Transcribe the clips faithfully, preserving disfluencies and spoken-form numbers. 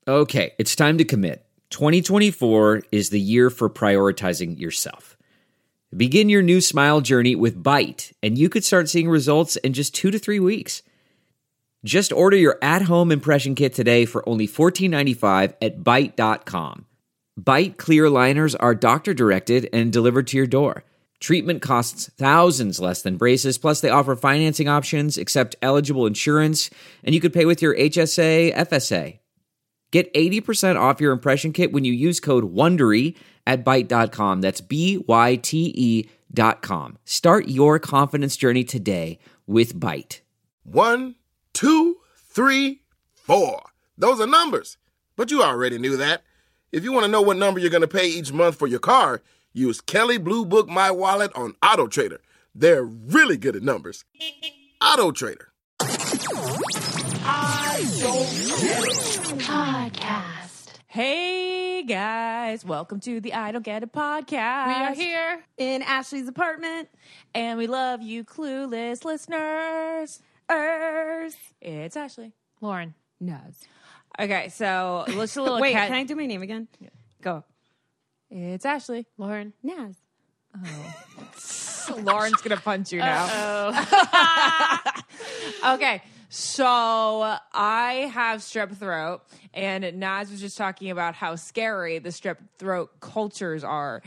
Okay, it's time to commit. twenty twenty-four is the year for prioritizing yourself. Begin your new smile journey with Byte, and you could start seeing results in just two to three weeks. Just order your at-home impression kit today for only fourteen ninety-five at byte dot com. Byte clear aligners are doctor-directed and delivered to your door. Treatment costs thousands less than braces, plus they offer financing options, accept eligible insurance, and you could pay with your H S A, F S A. Get eighty percent off your impression kit when you use code WONDERY at byte dot com. That's B Y T E dot com. Start your confidence journey today with Byte. One, two, three, four. Those are numbers. But you already knew that. If you want to know what number you're going to pay each month for your car, use Kelley Blue Book My Wallet on Auto Trader. They're really good at numbers. Auto Trader. Podcast. Hey guys, welcome to the I Don't Get It podcast. We are here in Ashley's apartment, and we love you, clueless listeners. Ers. It's Ashley. Lauren. Nuz. Okay, so let's a little. Wait, cat- can I do my name again? Yeah. Go. It's Ashley. Lauren. Naz. Oh. Lauren's gonna punch you now. Oh. Okay. So I have strep throat, and Naz was just talking about how scary the strep throat cultures are.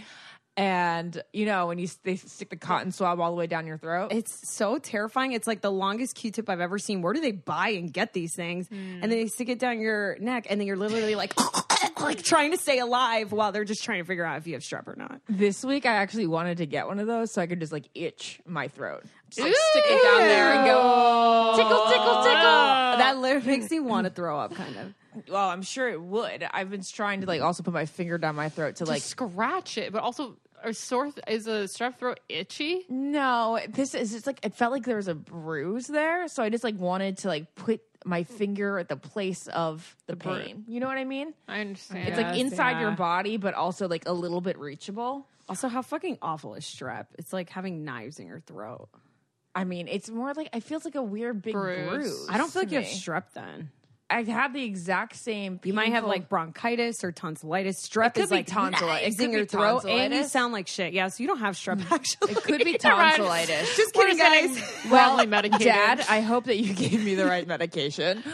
And, you know, when you they stick the cotton swab all the way down your throat. It's so terrifying. It's like the longest Q-tip I've ever seen. Where do they buy and get these things? Mm. And then they stick it down your neck, and then you're literally like, like trying to stay alive while they're just trying to figure out if you have strep or not. This week, I actually wanted to get one of those so I could just like itch my throat. Just like stick it down there and go, tickle, tickle, tickle. That literally makes me want to throw up, kind of. Well, I'm sure it would. I've been trying to like also put my finger down my throat to, to like scratch it, but also are sore th- is a strep throat itchy? No, this is it's like it felt like there was a bruise there, so I just like wanted to like put my finger at the place of the, the pain. You know what I mean? I understand. It's like inside yeah. your body, but also like a little bit reachable. Also, how fucking awful is strep? It's like having knives in your throat. I mean, it's more like it feels like a weird big bruise. bruise I don't feel like to you me. have strep then. I had the exact same. You might have like bronchitis or tonsillitis. Strep it could is be like tonsillitis. in your throat, and you sound like shit. Yeah, so you don't have strep. Actually, it could be tonsillitis. Just kidding, guys. Well, Dad, I hope that you gave me the right medication.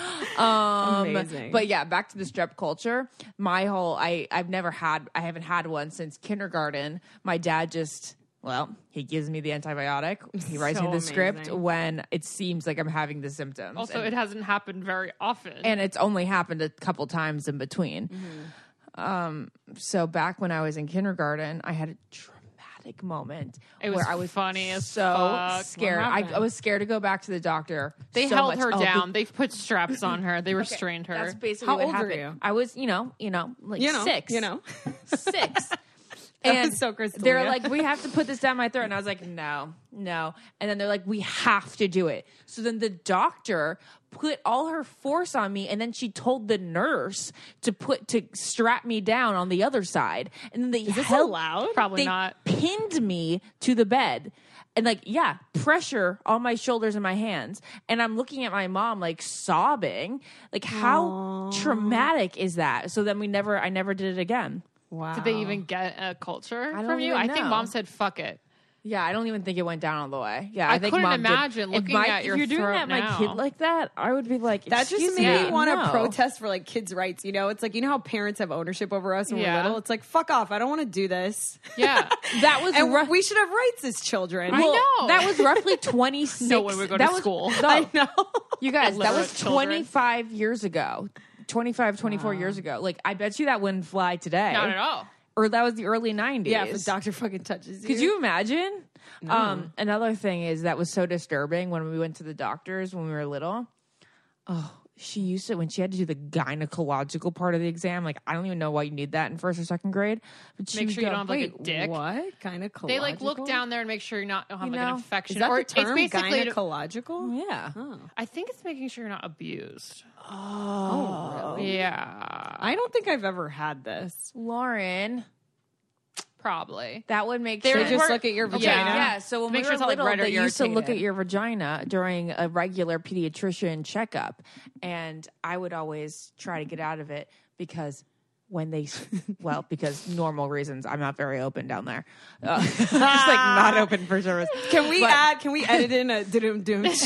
Um, Amazing. But yeah, back to the strep culture. My whole, I, I've never had, I haven't had one since kindergarten. My dad just. Well, he gives me the antibiotic. He writes so me the amazing. script when it seems like I'm having the symptoms. Also, and, it hasn't happened very often. And it's only happened a couple times in between. Mm-hmm. Um, so back when I was in kindergarten, I had a dramatic moment it was where I was funny as so fuck. scared. I, I was scared to go back to the doctor. They so held much. her Oh, down. They put straps on her. They restrained okay, her. That's basically How what old happened. were you? I was, you know, you know, like you know, six. You know, six. That And was so Crystalia. they're like, we have to put this down my throat. And I was like, no, no. And then they're like, we have to do it. So then the doctor put all her force on me. And then she told the nurse to put, to strap me down on the other side. And then they Is this held, allowed? Probably they not. pinned me to the bed. And like, yeah, pressure on my shoulders and my hands. And I'm looking at my mom like sobbing. Like, how Aww. traumatic is that? So then we never, I never did it again. Wow. Did they even get a culture I don't from you? even I think know. mom said, fuck it. Yeah, I don't even think it went down all the way. Yeah, I I, think couldn't mom did. imagine If looking my- at your If you're doing throat that, my now. kid like that, I would be like, That just "Excuse made me, me want to no." protest for like kids' rights. You know, it's like, you know how parents have ownership over us when Yeah. we're little? It's like, fuck off. I don't want to do this. Yeah. That was And rough. we should have rights as children. I Well, know. that was roughly twenty-six. No one would go to that was, school. No, I know. you guys, that Illiterate was children. twenty-five years ago. twenty-five, twenty-four years ago. Like, I bet you that wouldn't fly today. Not at all. Or that was the early nineties. Yeah, if the doctor fucking touches you. Could you imagine? Um, another thing is that was so disturbing when we went to the doctors when we were little. Oh, she used to, when she had to do the gynecological part of the exam, like, I don't even know why you need that in first or second grade. But she Make would sure you go, don't have like Wait, a dick. what? Gynecological? They like look down there and make sure you not don't have You like know? an Is infection. that or the term? it's basically to- Gynecological? Yeah. Oh. I think it's making sure you're not abused. Oh, really? Yeah. I don't think I've ever had this. Lauren, Probably. That would make They sure. They just We're- look at your Yeah. vagina. Yeah, so when Make we sure were it's not, like, little, red or they used to look irritated. at your vagina during a regular pediatrician checkup, and I would always try to get out of it because when they, well, because normal reasons, I'm not very open down there. Uh, just like not open for service. Can we But- add? Can we edit in a doom doom? But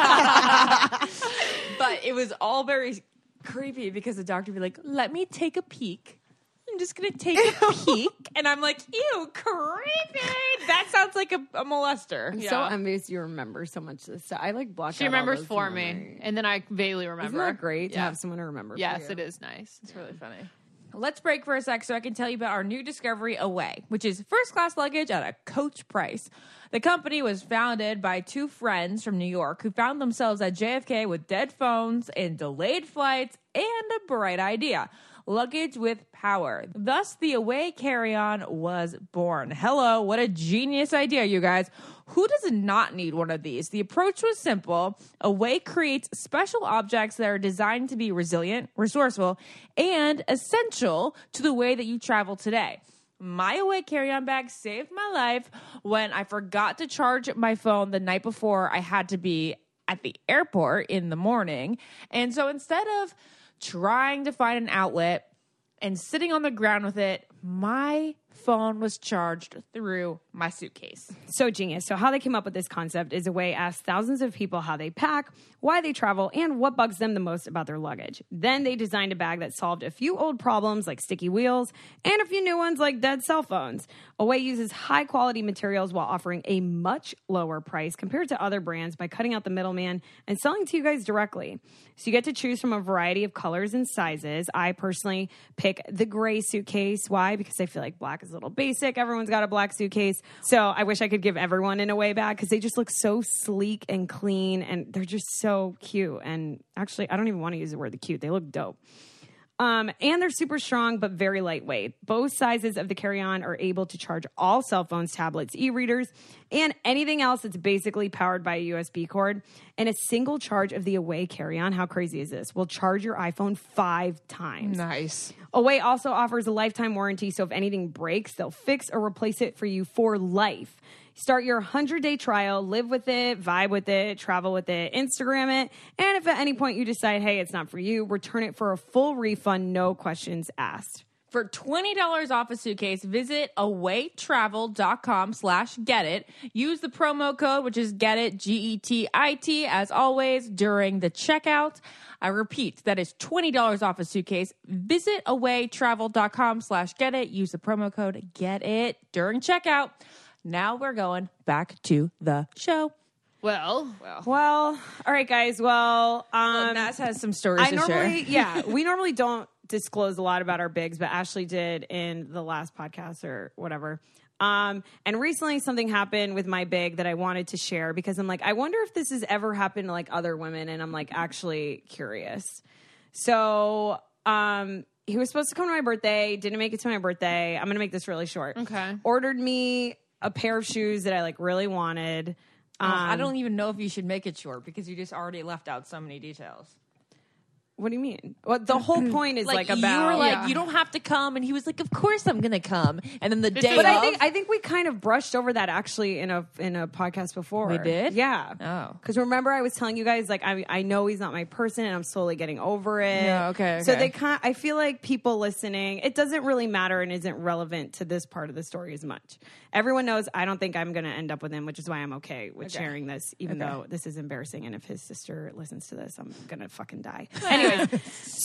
it was all very creepy because the doctor would be like, "Let me take a peek." I'm just gonna take a peek, and I'm like, "Ew, creepy." That sounds like a, a molester. I'm Yeah. so envious you remember so much of this stuff. I like block. She out all remembers those for from me, memory. and then I vaguely remember. Isn't that great to Yeah. have someone to remember? for Yes, you? it is nice. It's really funny. Let's break for a sec so I can tell you about our new discovery, Away, which is first class luggage at a coach price. The company was founded by two friends from New York who found themselves at J F K with dead phones and delayed flights and a bright idea. Luggage with power. Thus, the Away carry-on was born. Hello, what a genius idea, you guys. Who does not need one of these? The approach was simple. Away creates special objects that are designed to be resilient, resourceful, and essential to the way that you travel today. My Away carry-on bag saved my life when I forgot to charge my phone the night before I had to be at the airport in the morning. And so instead of trying to find an outlet and sitting on the ground with it, my phone was charged through my suitcase. So genius. So how they came up with this concept is Away asked thousands of people how they pack, why they travel, and what bugs them the most about their luggage. Then they designed a bag that solved a few old problems like sticky wheels and a few new ones like dead cell phones. Away uses high quality materials while offering a much lower price compared to other brands by cutting out the middleman and selling to you guys directly. So you get to choose from a variety of colors and sizes. I personally pick the gray suitcase. Why? Because I feel like black is a little basic. Everyone's got a black suitcase. So I wish I could give everyone an Away bag because they just look so sleek and clean and they're just so cute. And actually, I don't even want to use the word the cute. They look dope. Um, and they're super strong, but very lightweight. Both sizes of the carry-on are able to charge all cell phones, tablets, e-readers, and anything else that's basically powered by a U S B cord. And a single charge of the Away carry-on, how crazy is this, will charge your iPhone five times. Nice. Away also offers a lifetime warranty, so if anything breaks, they'll fix or replace it for you for life. Start your one hundred day trial, live with it, vibe with it, travel with it, Instagram it, and if at any point you decide, hey, it's not for you, return it for a full refund, no questions asked. For twenty dollars off a suitcase, visit awaytravel.com slash get it. Use the promo code, which is get it, G E T I T, as always, during the checkout. I repeat, that is twenty dollars off a suitcase. Visit awaytravel.com slash get it. Use the promo code get it during checkout. Now we're going back to the show. Well, Well, all right, guys. Well, um, Naz has some stories I to normally, share. yeah, we normally don't disclose a lot about our bigs, but Ashley did in the last podcast or whatever. Um, and recently something happened with my big that I wanted to share because I'm like, I wonder if this has ever happened to like other women. And I'm like, actually curious. So, um, he was supposed to come to my birthday, didn't make it to my birthday. I'm going to make this really short. Okay. Ordered me a pair of shoes that I like really wanted. Oh, I Um, don't even know if you should make it short because you just already left out so many details. What do you mean? Well, the whole point is like, Like, about you were like, Yeah. you don't have to come, and he was like, of course I'm gonna come. And then the day, But I of- think I think we kind of brushed over that actually in a in a podcast before. We did? Yeah. Oh. Because remember I was telling you guys like I I know he's not my person and I'm slowly getting over it. Yeah, okay, So okay. they kind I feel like people listening, it doesn't really matter and isn't relevant to this part of the story as much. Everyone knows I don't think I'm going to end up with him, which is why I'm okay with Okay. sharing this, even Okay. though this is embarrassing. And if his sister listens to this, I'm going to fucking die. Anyways,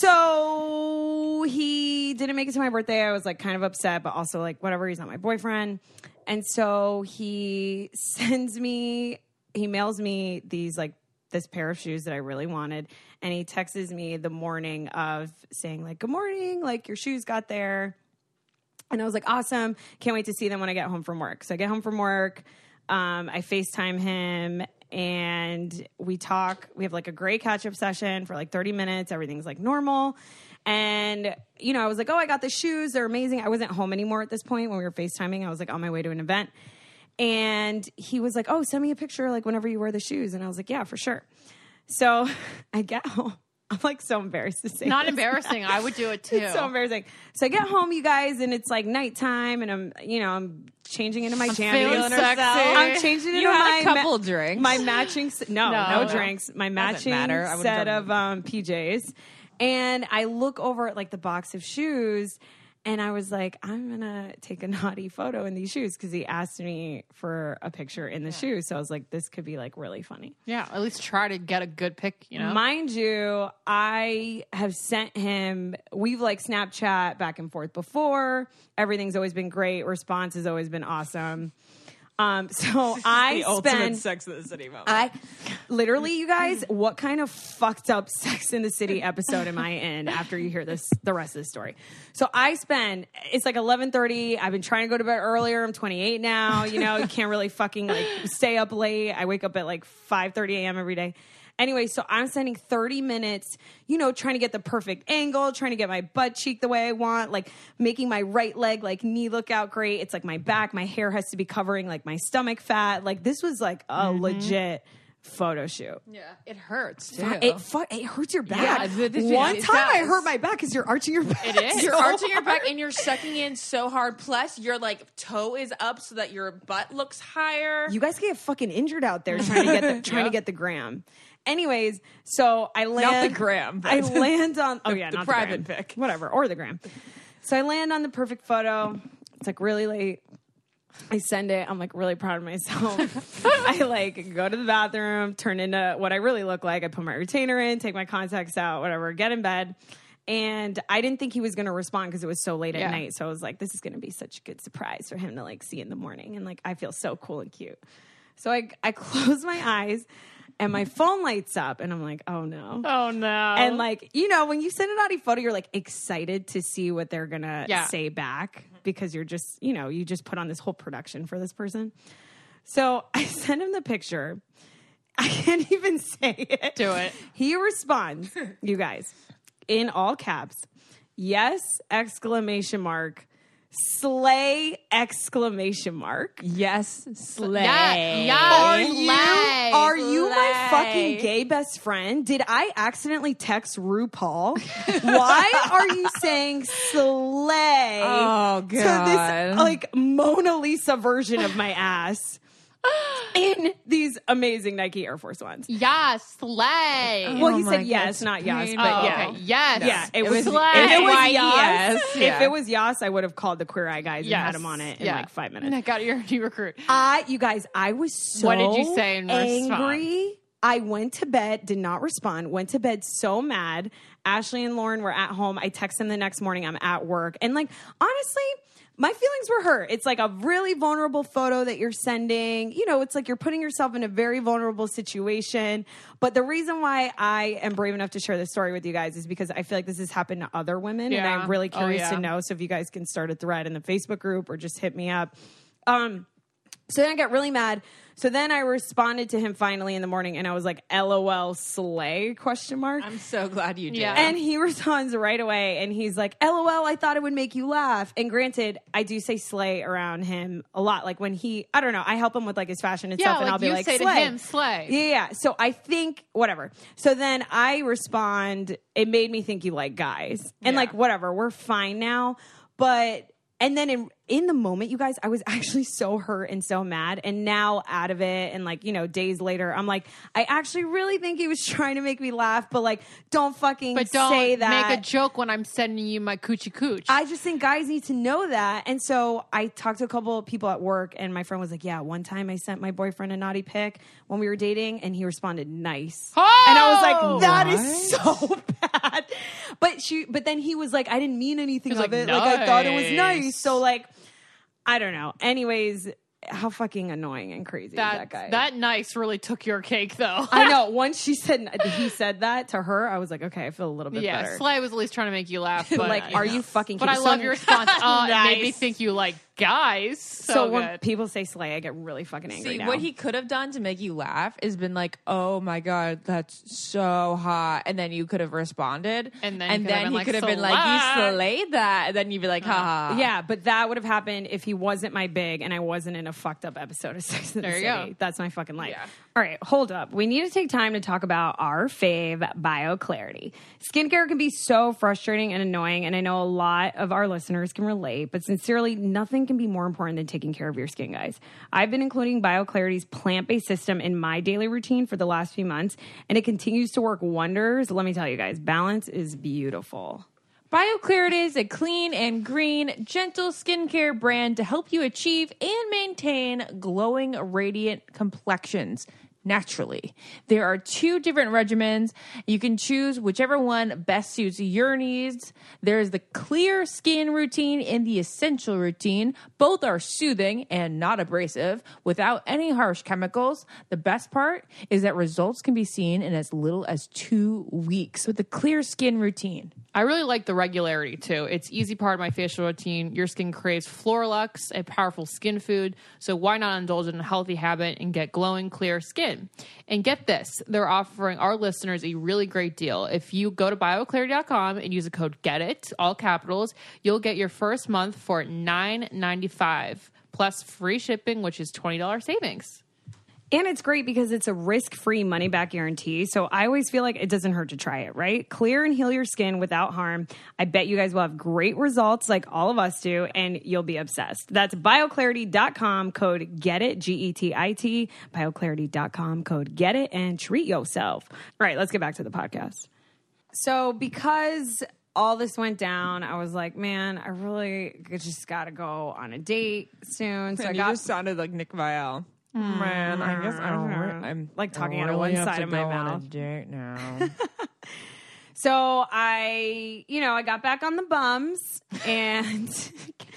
so he didn't make it to my birthday. I was like kind of upset, but also like, whatever, he's not my boyfriend. And so he sends me, he mails me these like, this pair of shoes that I really wanted. And he texts me the morning of saying like, good morning, like your shoes got there. And I was like, awesome. Can't wait to see them when I get home from work. So I get home from work. Um, I FaceTime him and we talk. We have like a great catch up session for like thirty minutes. Everything's like normal. And, you know, I was like, oh, I got the shoes. They're amazing. I wasn't home anymore at this point when we were FaceTiming. I was like on my way to an event. And he was like, oh, send me a picture like whenever you wear the shoes. And I was like, yeah, for sure. So I get home. I'm like so embarrassed to say Not this. embarrassing. I would do it too. It's so embarrassing. So I get home, you guys, and it's like nighttime, and I'm, you know, I'm changing into my I'm jammies. feeling sexy. I'm changing into You had my a couple ma- drinks. My matching, s- no, No, no, no. drinks. My matching matter. I would've set done of um, P Js, and I look over at like the box of shoes. And I was like, I'm going to take a naughty photo in these shoes because he asked me for a picture in the shoes. So I was like, this could be like really funny. Yeah, at least try to get a good pic, you know? Mind you, I have sent him, we've like Snapchat back and forth before. Everything's always been great. Response has always been awesome. Um, so I spend Sex in the City moment. I literally, you guys, what kind of fucked up Sex in the City episode am I in after you hear this, the rest of the story? So I spend, it's like eleven thirty. I've been trying to go to bed earlier. I'm twenty-eight now. You know, you can't really fucking like stay up late. I wake up at like five thirty a.m. every day. Anyway, so I'm spending thirty minutes, you know, trying to get the perfect angle, trying to get my butt cheek the way I want, like making my right leg, like knee look out great. It's like my back, my hair has to be covering like my stomach fat. Like this was like a Mm-hmm. legit photo shoot. Yeah, it hurts too. It fu- it hurts your back. Yeah, th- th- One it time I does. hurt my back because you're arching your back. It is. You're so arching your back hard. and you're sucking in so hard. Plus, your like toe is up so that your butt looks higher. You guys get fucking injured out there trying to get the, trying to get the gram. Anyways, so I land the gram, but I land on oh yeah, the not private the gram. pic. whatever, or the gram. So I land on the perfect photo. It's like really late. I send it. I'm like really proud of myself. I like go to the bathroom, turn into what I really look like. I put my retainer in, take my contacts out, whatever, get in bed. And I didn't think he was going to respond because it was so late Yeah. at night. So I was like, this is going to be such a good surprise for him to like see in the morning. And like, I feel so cool and cute. So I, I close my eyes and my phone lights up and I'm like, oh no. Oh no. And like, you know, when you send a naughty photo, you're like excited to see what they're going to Yeah. say back because you're just, you know, you just put on this whole production for this person. So I send him the picture. I can't even say it. Do it. He responds, you guys, in all caps, yes, exclamation mark, slay, exclamation mark. yes, slay. Yeah, yeah. Are Slay. you, are you my Slay. fucking gay best friend? Did I accidentally text RuPaul? Why are you saying slay Oh, to God. this like Mona Lisa version of my ass in these amazing Nike Air Force Ones? Yeah, slay. Well, he Oh said my yes, God, not yes, pain. but oh, yeah. okay. Yes. Yeah, it, It was. was If slay. it was Y E Yas, S, if yeah. it was Yas, I would have called the Queer Eye guys Yes. and had him on it in Yeah. like five minutes. And I got your new recruit. I, you guys, I was so What did you say in angry. I went to bed, did not respond, went to bed so mad. Ashley and Lauren were at home. I text them the next morning. I'm at work. And like, honestly, my feelings were hurt. It's like a really vulnerable photo that you're sending. You know, it's like you're putting yourself in a very vulnerable situation. But the reason why I am brave enough to share this story with you guys is because I feel like this has happened to other women. And Yeah. I'm really Oh, curious yeah. to know. So if you guys can start a thread in the Facebook group or just hit me up. Um, so then I got really mad. So then I responded to him finally in the morning and I was like, LOL slay question mark. I'm so glad you did. Yeah. And he responds right away and he's like, LOL, I thought it would make you laugh. And granted, I do say slay around him a lot. Like when he, I don't know, I help him with like his fashion and Yeah, stuff and like I'll be you like, say to slay. him, slay. Yeah, yeah. So I think, whatever. So then I respond, it made me think you like guys. And Yeah. like, whatever, we're fine now. But, and then in, in the moment, you guys, I was actually so hurt and so mad. And now out of it and like, you know, days later, I'm like, I actually really think he was trying to make me laugh, but like, don't fucking But don't say that. make a joke when I'm sending you my coochie cooch. I just think guys need to know that. And so I talked to a couple of people at work and my friend was like, yeah, one time I sent my boyfriend a naughty pic when we were dating and he responded nice. Oh! And I was like, that is so bad. But she, but then he was like, I didn't mean anything He of was it. like, Like I thought it was nice. nice. So like, I don't know. Anyways, how fucking annoying and crazy that, is that guy? that nice really took your cake, though. I know. Once she said, he said that to her, I was like, okay, I feel a little bit yeah, better. Slay was at least trying to make you laugh. But, like, are you fucking But I kidding? love So- your response. Uh, It made me Nice. think you like guys. So, So when good. people say slay, I get really fucking angry See, now. what he could have done to make you laugh is been like, "Oh my god, that's so hot," and then you could have responded, And then he and could have then been he like, could have been like, "You "Slut." slayed that," and then you'd be like, "Ha ha." Yeah, but that would have happened if he wasn't my big and I wasn't in a fucked up episode of Sex and the There City. you go. That's my fucking life. Yeah. All right, hold up. We need to take time to talk about our fave, BioClarity. Skincare can be so frustrating and annoying, and I know a lot of our listeners can relate, but sincerely, nothing can be more important than taking care of your skin, guys. I've been including BioClarity's plant-based system in my daily routine for the last few months, and it continues to work wonders. Let me tell you guys, balance is beautiful. BioClarity is a clean and green, gentle skincare brand to help you achieve and maintain glowing, radiant complexions naturally. There are two different regimens. You can choose whichever one best suits your needs. There's the clear skin routine and the essential routine. Both are soothing and not abrasive without any harsh chemicals. The best part is that results can be seen in as little as two weeks with the clear skin routine. I really like the regularity too. It's easy part of my facial routine. Your skin craves Floralux, a powerful skin food. So why not indulge in a healthy habit and get glowing, clear skin? And get this, they're offering our listeners a really great deal. If you go to bioclarity dot com and use the code GETIT, all capitals, you'll get your first month for nine ninety-five plus free shipping, which is twenty dollars savings. And it's great because it's a risk-free money-back guarantee. So I always feel like it doesn't hurt to try it, right? Clear and heal your skin without harm. I bet you guys will have great results like all of us do, and you'll be obsessed. That's bioclarity dot com, code GETIT, G E T I T, bioclarity dot com, code GETIT, and treat yourself. All right, let's get back to the podcast. So because all this went down, I was like, man, I really just got to go on a date soon. So I you got... just sounded like Nick Vial. Man, I guess I don't. re- I'm Like talking I out of really one have side to of my go on a mouth. date now. So I, you know, I got back on the bums and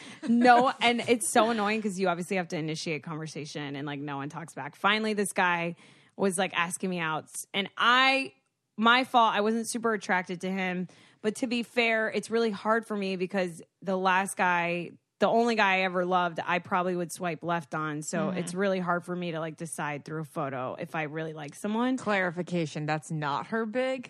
no, and it's so annoying because you obviously have to initiate conversation and like no one talks back. Finally, this guy was like asking me out and I, my fault, I wasn't super attracted to him. But to be fair, it's really hard for me because the last guy, the only guy I ever loved, I probably would swipe left on. So Mm-hmm. it's really hard for me to like decide through a photo if I really like someone. Clarification: that's not her big.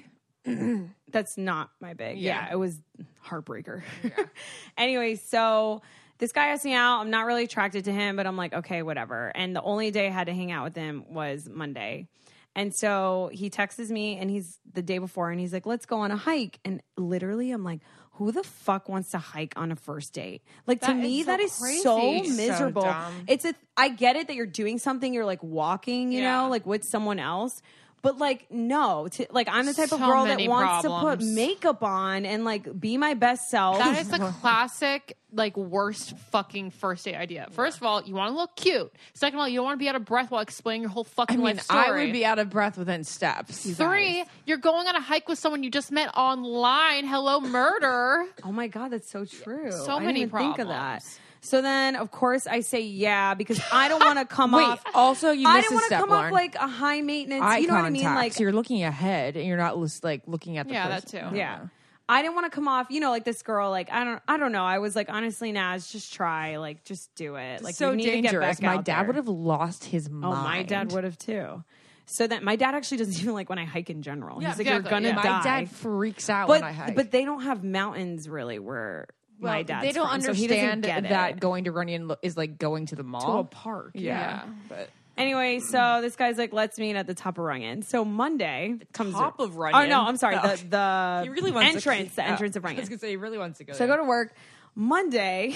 That's not my big. Yeah, Yeah. it was heartbreaker. Anyway, so this guy asked me out. I'm not really attracted to him, but I'm like, okay, whatever. And the only day I had to hang out with him was Monday. And so he texts me and he's the day before and he's like, let's go on a hike. And literally I'm like, who the fuck wants to hike on a first date? Like to That me, is so that is crazy. so So miserable. dumb. It's a, I get it that you're doing something, you're like walking, you Yeah. know, like with someone else. But like, no, to, like I'm the type of So girl that many wants to problems. put makeup on and like be my best self. That is the classic, like, worst fucking first date idea. First of all, you want to look cute. Second of all, you don't want to be out of breath while explaining your whole I fucking mean, life story. I would be out of breath within steps. you Three, guys. you're going on a hike with someone you just met online. Hello, murder. Oh my God, that's so true. So I didn't many even think of that. problems. So then, of course, I say yeah because I don't want to come Wait, off. also you I missed don't a want to step, come Lauren. off like a high maintenance. Eye you know contact. what I mean? Like so you're looking ahead and you're not just like looking at the Yeah, person. that too. yeah. I didn't want to come off, you know, like this girl. Like I don't, I don't know. I was like, honestly, Naz, just try, like, just do it. Like, so you need dangerous. To get back My out dad there. would have lost his Oh, mind. my dad would have too. So that my dad actually doesn't even like when I hike in general. Yeah, He's like, exactly, you're gonna yeah. My die. dad freaks out but when I hike. but they don't have mountains really where Well, my dad's they don't from, so he doesn't understand get that it. going to Runyon lo- is like going to the mall. To a park. Yeah, but Anyway, so this guy's like, let's meet at the top of Runyon. So Monday comes top of Oh Runyon? no, I'm sorry. No. The the he really wants entrance, to, the yeah. entrance of I was Runyon. gonna say he really wants to go. So I there. go to work. Monday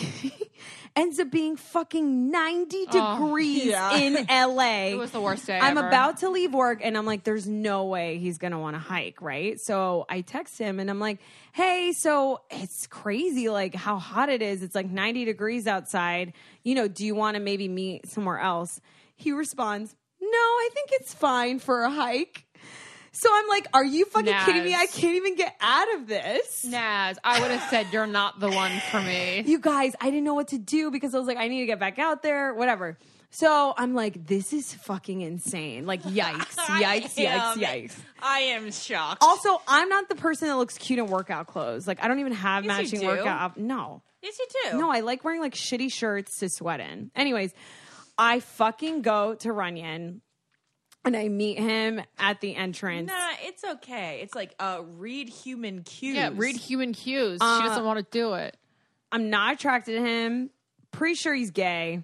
ends up being fucking ninety degrees yeah. in L A. It was the worst day I'm ever. about to leave work and I'm like, there's no way he's going to want to hike, right? So I text him and I'm like, hey, so it's crazy like how hot it is. It's like ninety degrees outside. You know, do you want to maybe meet somewhere else? He responds, no, I think it's fine for a hike. So I'm like, are you fucking Naz. kidding me? I can't even get out of this. Naz, I would have said you're not the one for me. You guys, I didn't know what to do because I was like, I need to get back out there, whatever. So I'm like, this is fucking insane. Like, yikes, yikes, yikes, yikes. I am shocked. Also, I'm not the person that looks cute in workout clothes. Like, I don't even have Yes, you matching do. workout. No. Yes, you do. No, I like wearing like shitty shirts to sweat in. Anyways, I fucking go to Runyon and I meet him at the entrance. Nah, it's okay. It's like uh, read human cues. Yeah, read human cues. Uh, she doesn't want to do it. I'm not attracted to him. Pretty sure he's gay.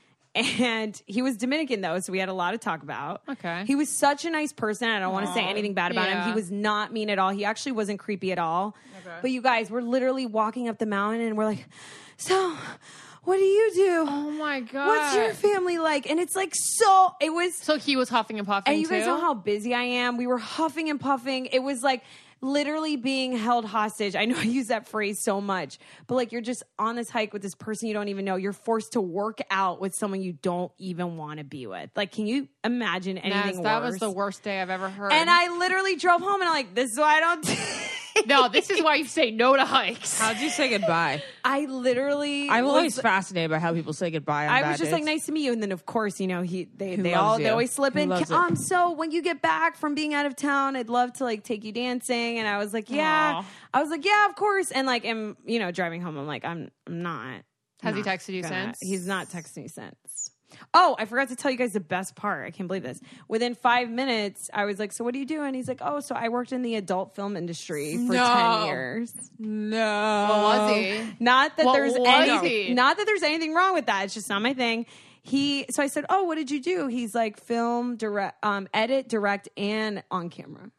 And he was Dominican, though, so we had a lot to talk about. Okay. He was such a nice person. I don't want to say anything bad about yeah. him. He was not mean at all. He actually wasn't creepy at all. But you guys, we're literally walking up the mountain, and we're like, so, what do you do? Oh my god. What's your family like? And it's like so, it was... So he was huffing and puffing And you guys too? know how busy I am. We were huffing and puffing. It was like literally being held hostage. I know I use that phrase so much, but like you're just on this hike with this person you don't even know. You're forced to work out with someone you don't even want to be with. Like, can you imagine anything Naz, that worse? was the worst day I've ever heard. And I literally drove home and I'm like, this is why I don't do No, this is why you say no to hikes. How'd you say goodbye? I literally I'm was- always fascinated by how people say goodbye. On I bad was just like, days. nice to meet you. And then, of course, you know, he they, Who they loves all they you? always slip Who in. loves it? Um, so when you get back from being out of town, I'd love to like take you dancing. And I was like, yeah. Aw. I was like, yeah, of course. And like, am you know, driving home, I'm like, I'm I'm not. Has he not texted you gonna- since? He's not texted me since. Oh, I forgot to tell you guys the best part. I can't believe this. Within five minutes, I was like, so what do you do? And he's like, oh, so I worked in the adult film industry for No. ten years. No. What was he? Not that What there's was any, he? not that there's anything wrong with that. It's just not my thing. He, so I said, oh, what did you do? He's like film, direct, um, edit, direct, and on camera.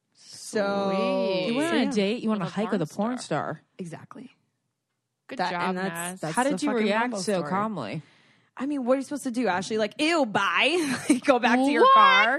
So Sweet. You went so on yeah. a date. You went on a With a hike with a porn porn star. Exactly. Good That- job, and that's- Naz. that's- How the did you fucking react Rambo so story. calmly? I mean, what are you supposed to do, Ashley? Like, ew, bye. Go back to your What? car.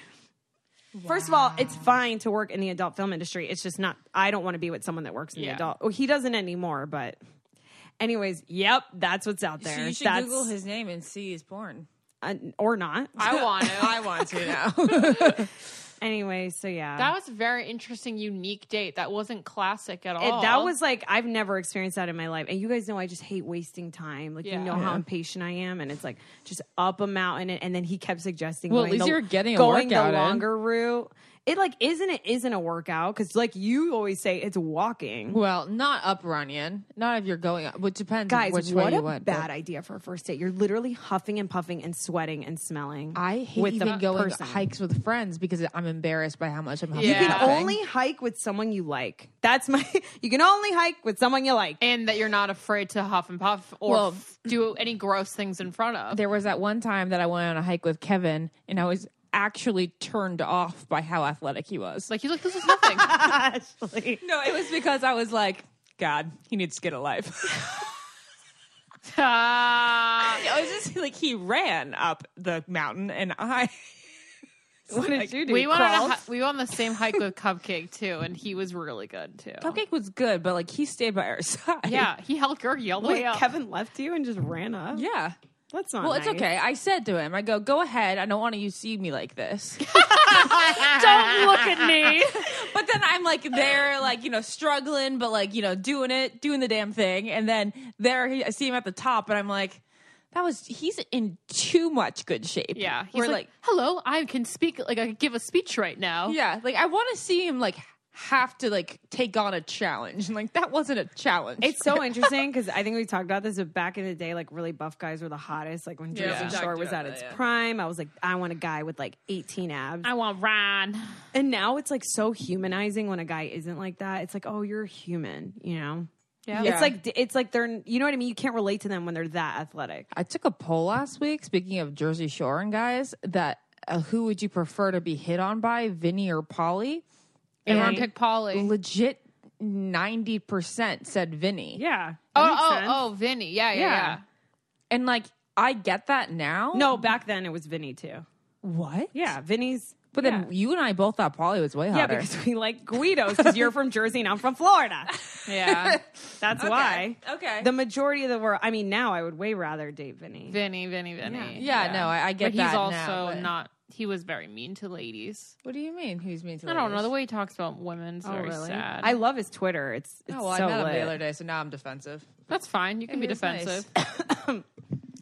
First of all, it's fine to work in the adult film industry. It's just not, I don't want to be with someone that works in Yeah. the adult. Oh, he doesn't anymore, but anyways, yep, that's what's out there. So you should That's- Google his name and see his porn. uh, or not. I want to. I want to now. Anyway, so yeah. That was a very interesting, unique date. That wasn't classic at all. It, that was like I've never experienced that in my life, and you guys know I just hate wasting time. Like Yeah. you know how Yeah. impatient I am, and it's like just up a mountain, and, and then he kept suggesting. Well, at going least the, you're getting a going workout the in. longer route. It like isn't it isn't a workout because like you always say it's walking. Well, not up Runyon. Not if you're going up. Which depends Guys, which what way you a went. bad but idea for a first date. You're literally huffing and puffing and sweating and smelling. I hate with even the going person. hikes with friends because I'm embarrassed by how much I'm You Yeah. can huffing. only hike with someone you like. That's my. You can only hike with someone you like. and that you're not afraid to huff and puff or Well- f- do any gross things in front of. There was that one time that I went on a hike with Kevin, and I was actually turned off by how athletic he was. Like, he's like, this is nothing. Ashley. no, it was because I was like, God, he needs to get a life. Ah. I was just like, he ran up the mountain, and I. What did you do? we went on a, Crawled? hi- we went on the same hike with Cupcake too, and he was really good too. Cupcake was good, but like he stayed by our side. Yeah, he held Gergie all the Wait, way up. Kevin left you and just ran up? Yeah. That's not Well, it's nice. okay. I said to him, I go, go ahead. I don't want you to see me like this. Don't look at me. But then I'm like there, like, you know, struggling, but like, you know, doing it, doing the damn thing. And then there, he, I see him at the top, and I'm like, that was, he's in too much good shape. Yeah, he's We're like, like, hello, I can speak, like I can give a speech right now. yeah, like I want to see him like have to like take on a challenge. And like, that wasn't a challenge. It's so interesting because I think we talked about this, but back in the day, like really buff guys were the hottest. Like when Yeah, Jersey we Shore talked was about at that, its yeah. prime, I was like, I want a guy with like eighteen abs. I want Ron. And now it's like so humanizing when a guy isn't like that. It's like, oh, you're human, you know? Yeah. Yeah. It's like it's like they're, you know what I mean? You can't relate to them when they're that athletic. I took a poll last week, speaking of Jersey Shore and guys, that uh, who would you prefer to be hit on by, Vinny or Polly? Everyone And picked Polly. legit ninety percent said Vinny. Yeah. Oh, That makes oh, sense. oh, Vinny. Yeah, yeah, Yeah. yeah. And like, I get that now. No, back then it was Vinny too. What? Yeah, Vinny's. But yeah. then you and I both thought Polly was way Yeah, hotter. because we like Guidos because you're from Jersey and I'm from Florida. Yeah. That's why. Okay. The majority of the world, I mean, now I would way rather date Vinny. Vinny, Vinny, Vinny. Yeah, no, I, I get But that he's also now, but- not, he was very mean to ladies. What do you mean? He's mean to I don't know. ladies? The way he talks about women is Oh, very really? sad. I love his Twitter. It's, it's Oh, well, so I met him lit. the other day, so now I'm defensive. That's fine. You can He be was nice. defensive.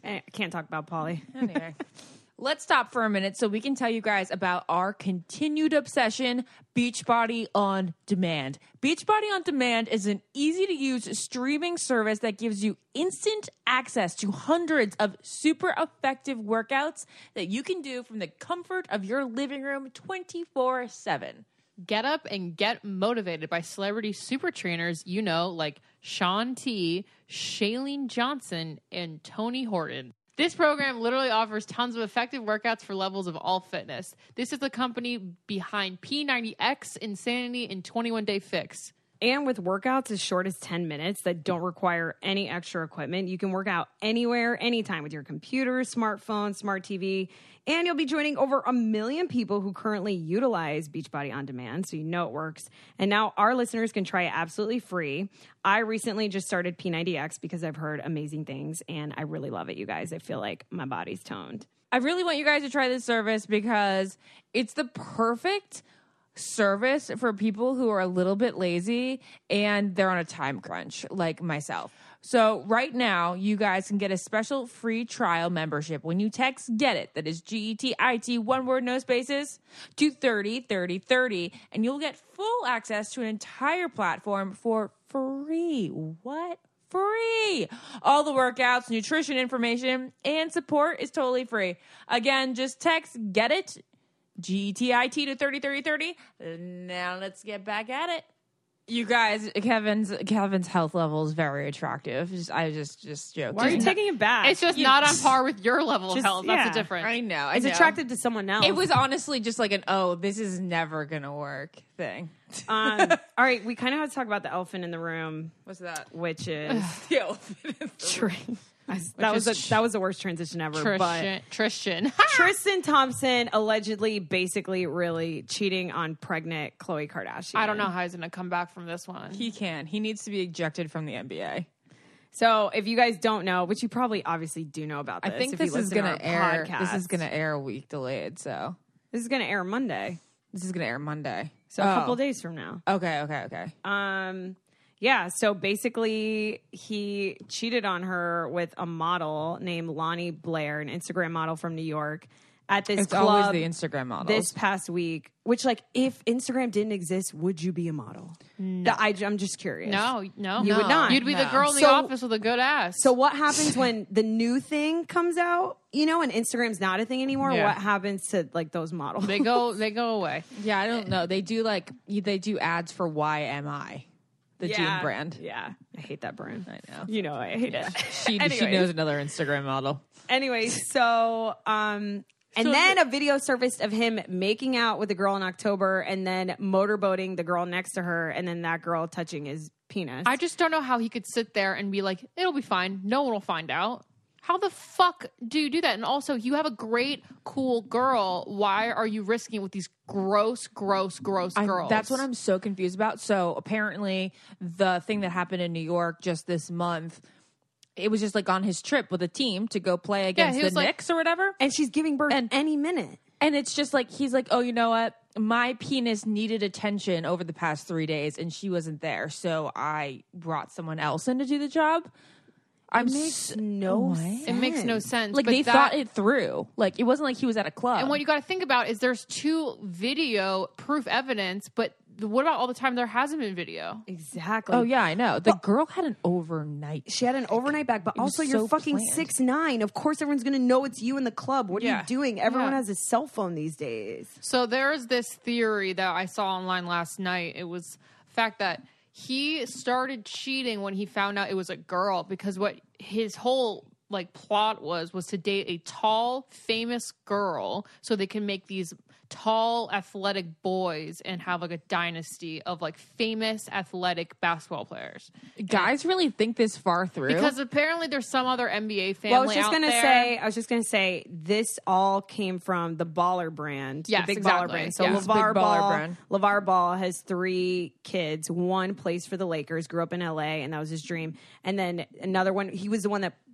I can't talk about Polly. Anyway, let's stop for a minute so we can tell you guys about our continued obsession, Beachbody On Demand. Beachbody On Demand is an easy-to-use streaming service that gives you instant access to hundreds of super effective workouts that you can do from the comfort of your living room twenty-four seven. Get up and get motivated by celebrity super trainers you know, like Shaun T, Shailene Johnson, and Tony Horton. This program literally offers tons of effective workouts for levels of all fitness. This is the company behind P ninety X, Insanity, and twenty-one Day Fix. And with workouts as short as ten minutes that don't require any extra equipment, you can work out anywhere, anytime with your computer, smartphone, smart T V. And you'll be joining over a million people who currently utilize Beachbody On Demand, so you know it works. And now our listeners can try it absolutely free. I recently just started P ninety X because I've heard amazing things, and I really love it, you guys. I feel like my body's toned. I really want you guys to try this service because it's the perfect service for people who are a little bit lazy and they're on a time crunch like myself. So right now, you guys can get a special free trial membership when you text GET IT, that is G E T I T, one word, no spaces, to thirty thirty thirty, and you'll get full access to an entire platform for free. What? Free. All the workouts, nutrition information, and support is totally free. Again, just text GET IT, G E T I T, to thirty thirty thirty. Now let's get back at it. You guys, Kevin's Kevin's health level is very attractive. Just, I just just joke. Why are you Just taking it back? It's just not on par with your level of Just- health. That's yeah. the difference. I know. I it's know. attracted to someone else. It was honestly just like an oh, this is never gonna work thing. um, all right, we kind of have to talk about the elephant in the room, What's that? which is Yo. Tr- that was is a, that was the worst transition ever. Tristan. But Tristan. Tristan Thompson allegedly, basically, really cheating on pregnant Khloe Kardashian. I don't know how he's going to come back from this one. He can. He needs to be ejected from the N B A. So, if you guys don't know, which you probably obviously do know about this, I think if this you is listen gonna to our air. podcast. This is gonna air a week delayed. So This is gonna air Monday, this is gonna air Monday. so a Oh. couple days from now. Okay. Okay. Okay. Um, yeah. So basically, he cheated on her with a model named Lonnie Blair, an Instagram model from New York, at this It's club always the Instagram models. this past week. Which, like, if Instagram didn't exist, would you be a model? No, I, am just curious. No, no. You no. would not. You'd be the No. girl in the So- office with a good ass. So what happens when the new thing comes out? You know, and Instagram's not a thing anymore. Yeah. What happens to like those models? they go they go away. Yeah, I don't know. They do like they do ads for Y M I, the jean brand. Yeah, I hate that brand. I know. You know, I hate it. She she Anyways. knows another Instagram model. Anyway, so um and So then the- a video surfaced of him making out with a girl in October and then motorboating the girl next to her and then that girl touching his penis. I just don't know how he could sit there and be like, it'll be fine. No one will find out. How the fuck do you do that? And also, you have a great, cool girl. Why are you risking it with these gross, gross, gross I- girls? that's what I'm so confused about. So apparently, the thing that happened in New York just this month, it was just like on his trip with a team to go play against he the was like- Knicks or whatever. and she's giving birth And- any minute. And it's just like, he's like, oh, you know what? My penis needed attention over the past three days and she wasn't there. So I brought someone else in to do the job. I'm Makes s- no What? sense. It makes no sense. Like but they that- thought it through. Like it wasn't like he was at a club. And what you got to think about is there's two video proof evidence, but what about all the time there hasn't been video? Exactly. oh yeah, I know. The girl had an overnight. She had an overnight bag, but was also you're so fucking planned. six nine. Of course, everyone's gonna know it's you in the club. What are Yeah. you doing? Everyone Yeah. has a cell phone these days. So there's this theory that I saw online last night. It was the fact that he started cheating when he found out it was a girl because what his whole like plot was was to date a tall, famous girl so they can make these tall, athletic boys and have like a dynasty of like famous athletic basketball players. Guys really think this far through. Because apparently there's some other N B A family Well, I was just out gonna there. say, I was just gonna say, this all came from the Baller brand, Yes, the big exactly. Baller brand. So Yes, LeVar big Baller Ball, brand. LeVar Ball has three kids. One plays for the Lakers, grew up in L A, and that was his dream. And then another one, he was the one that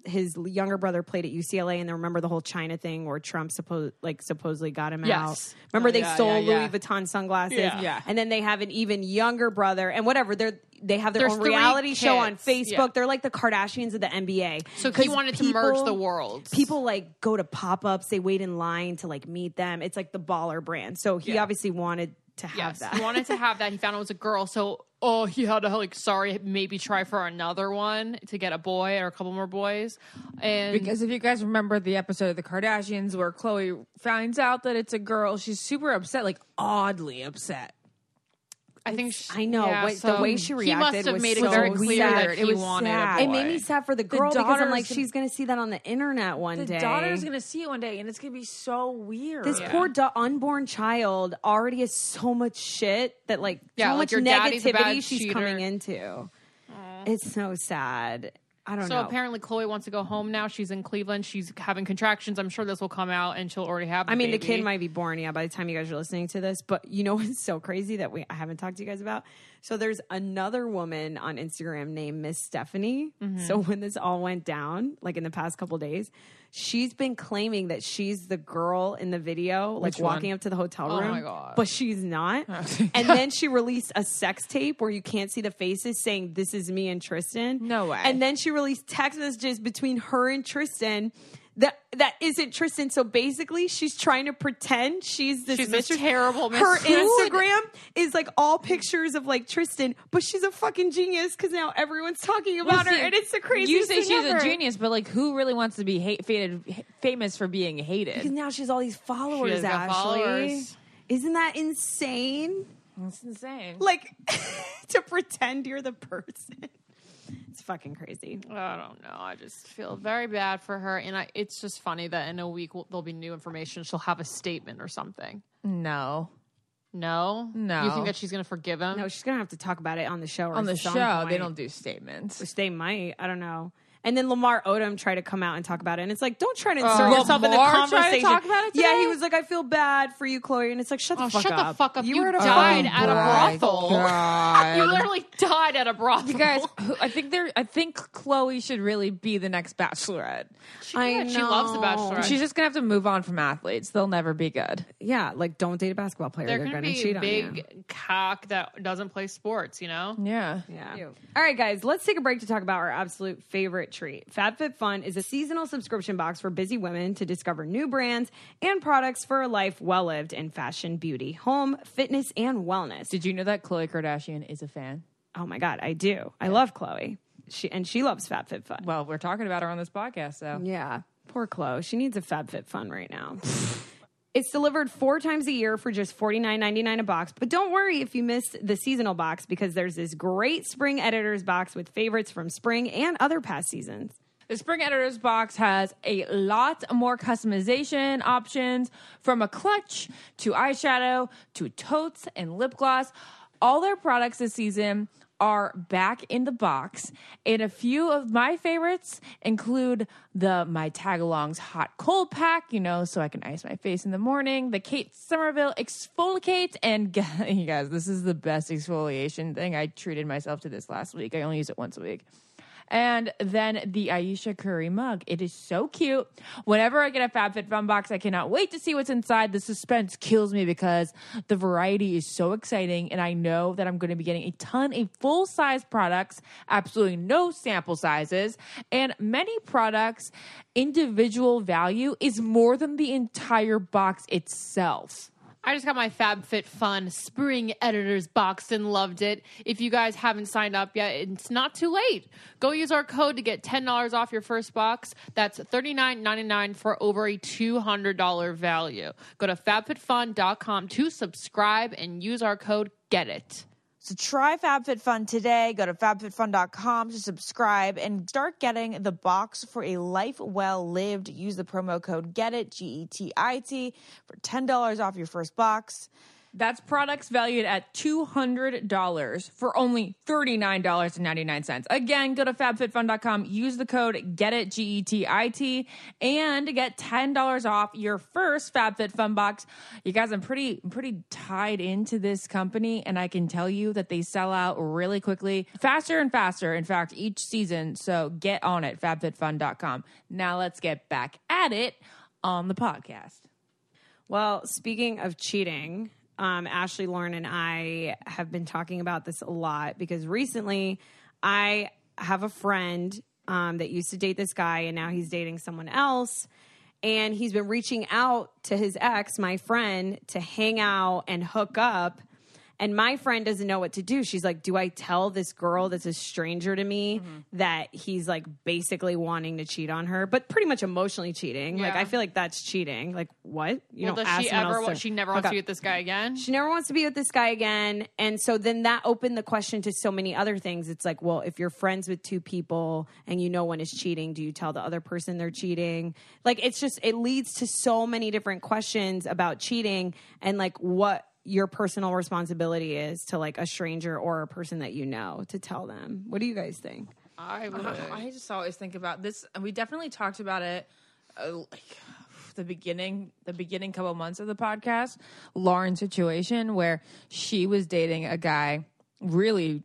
his younger brother played at U C L A, and then remember the whole China thing where Trump supposed like supposedly got him Yes. out. Remember Oh, they yeah, stole yeah, yeah. Louis Vuitton sunglasses. Yeah. Yeah. And then they have an even younger brother, and whatever they're they have their There's own three reality show on kids. Facebook. Yeah. They're like the Kardashians of the N B A. So he 'Cause wanted to merge people- the worlds. People like go to pop ups. They wait in line to like meet them. It's like the baller brand. So he Yeah. obviously wanted to have Yes, that. he wanted to have that. He found it was a girl, so oh, he had to like, sorry, maybe try for another one to get a boy or a couple more boys. And Because if you guys remember the episode of the Kardashians where Khloe finds out that it's a girl, she's super upset, like oddly upset. I think she, I know, yeah, but the so way she he reacted must have was made so it very clear sad. that It he was wanted sad. a boy. It made me sad for the girl because I'm daughter's like, gonna- she's going to see that on the internet one The day. daughter's going to see it one day, and it's going to be so weird. This Yeah. poor da- unborn child already has so much shit that like Yeah, so like much your daddy's a negativity bad she's cheater. coming into. It's so sad. I don't So know. apparently Khloe wants to go home now. She's in Cleveland. She's having contractions. I'm sure this will come out and she'll already have the I mean, the baby. kid might be born, yeah, by the time you guys are listening to this. But you know what's so crazy that we I haven't talked to you guys about? So there's another woman on Instagram named Miss Stephanie. Mm-hmm. So when this all went down, like in the past couple days, she's been claiming that she's the girl in the video, like Which one? walking up to the hotel Oh room. my God. But she's not. And then she released a sex tape where you can't see the faces saying, "This is me and Tristan." No way. And then she released text messages between her and Tristan that that isn't Tristan. So basically, she's trying to pretend she's this She's this mistress. terrible Her mistress. Instagram is like all pictures of like Tristan, but she's a fucking genius because now everyone's talking about her, Listen, and it's the craziest You say thing she's ever. a genius, but like, who really wants to be hate, fated, famous for being hated? Because now she has all these followers. She has got Ashley, followers. isn't that insane? That's insane. Like to pretend you're the person. It's fucking crazy. I don't know. I just feel very bad for her. And I, it's just funny that in a week will- there'll be new information. She'll have a statement or something. No. No? No. You think that she's going to forgive him? No, she's gonna have to talk about it on the show. Or On the some show, point. they don't do statements. Which they might. I don't know. And then Lamar Odom tried to come out and talk about it, and it's like, don't try to insert Uh, yourself in the Lamar tried to conversation. talk about it Yeah, today? he was like, "I feel bad for you, Chloe," and it's like, "Shut the Oh, fuck shut up! the fuck up. You were at a died fucking at a bride. brothel. God. You literally died at a brothel. You guys, who- I think they're. I think Chloe should really be the next Bachelorette. I she loves The know. Bachelorette. She's just gonna have to move on from athletes. They'll never be good. Yeah, like don't date a basketball player. They're They're, going to going to be cheat a on you. big cock that doesn't play sports, you know? Yeah. Yeah. All right, guys, let's take a break to talk about our absolute favorite treat. FabFitFun is a seasonal subscription box for busy women to discover new brands and products for a life well lived in fashion, beauty, home, fitness, and wellness. Did you know that Khloe Kardashian is a fan? Oh my God, I do. I love Chloe. She and she loves FabFitFun. Well, we're talking about her on this podcast, so Yeah, poor Chloe. She needs a FabFitFun right now. It's delivered four times a year for just forty-nine ninety-nine a box. But don't worry if you missed the seasonal box because there's this great spring editors box with favorites from spring and other past seasons. the Spring Editors box has a lot more customization options, from a clutch to eyeshadow to totes and lip gloss. All their products this season are back in the box, and a few of my favorites include the My Tagalongs Hot Cold Pack, you know, so I can ice my face in the morning, the Kate Somerville Exfoliate, and you guys, this is the best exfoliation thing. I treated myself to this last week. I only use it once a week. And then the Aisha Curry mug. It is so cute. Whenever I get a FabFitFun box, I cannot wait to see what's inside. The suspense kills me because the variety is so exciting, and I know that I'm going to be getting a ton of full-size products, absolutely no sample sizes, and many products, individual value is more than the entire box itself. I just got my FabFitFun Spring Editors box and loved it. If you guys haven't signed up yet, it's not too late. Go use our code to get ten dollars off your first box. That's thirty-nine ninety-nine for over a two hundred dollars value. Go to fab fit fun dot com to subscribe and use our code GET IT. So try FabFitFun today. Go to fab fit fun dot com to subscribe and start getting the box for a life well lived. Use the promo code GETIT, G E T I T, for ten dollars off your first box. That's products valued at two hundred dollars for only thirty-nine dollars and ninety-nine cents. Again, go to fab fit fun dot com, use the code GETIT, G E T I T, and get ten dollars off your first FabFitFun box. You guys, I'm pretty, I'm pretty tied into this company, and I can tell you that they sell out really quickly, faster and faster, in fact, each season. So get on it, fab fit fun dot com. Now let's get back at it on the podcast. Well, speaking of cheating, um, Ashley, Lauren, and I have been talking about this a lot because recently I have a friend um, that used to date this guy, and now he's dating someone else. And he's been reaching out to his ex, my friend, to hang out and hook up. And my friend doesn't know what to do. She's like, do I tell this girl that's a stranger to me mm-hmm. that he's like basically wanting to cheat on her, but pretty much emotionally cheating? Yeah. Like, I feel like that's cheating. Like, what? You well, don't does ask she someone ever? else Want, to she never hook wants up. to be with this guy again. She never wants to be with this guy again. And so then that opened the question to so many other things. It's like, well, if you're friends with two people and you know one is cheating, do you tell the other person they're cheating? Like, it's just, it leads to so many different questions about cheating and like what your personal responsibility is to like a stranger or a person that you know to tell them. What do you guys think? I would. Uh, I just always think about this, and we definitely talked about it uh, like the beginning, the beginning couple months of the podcast. Lauren's situation where she was dating a guy really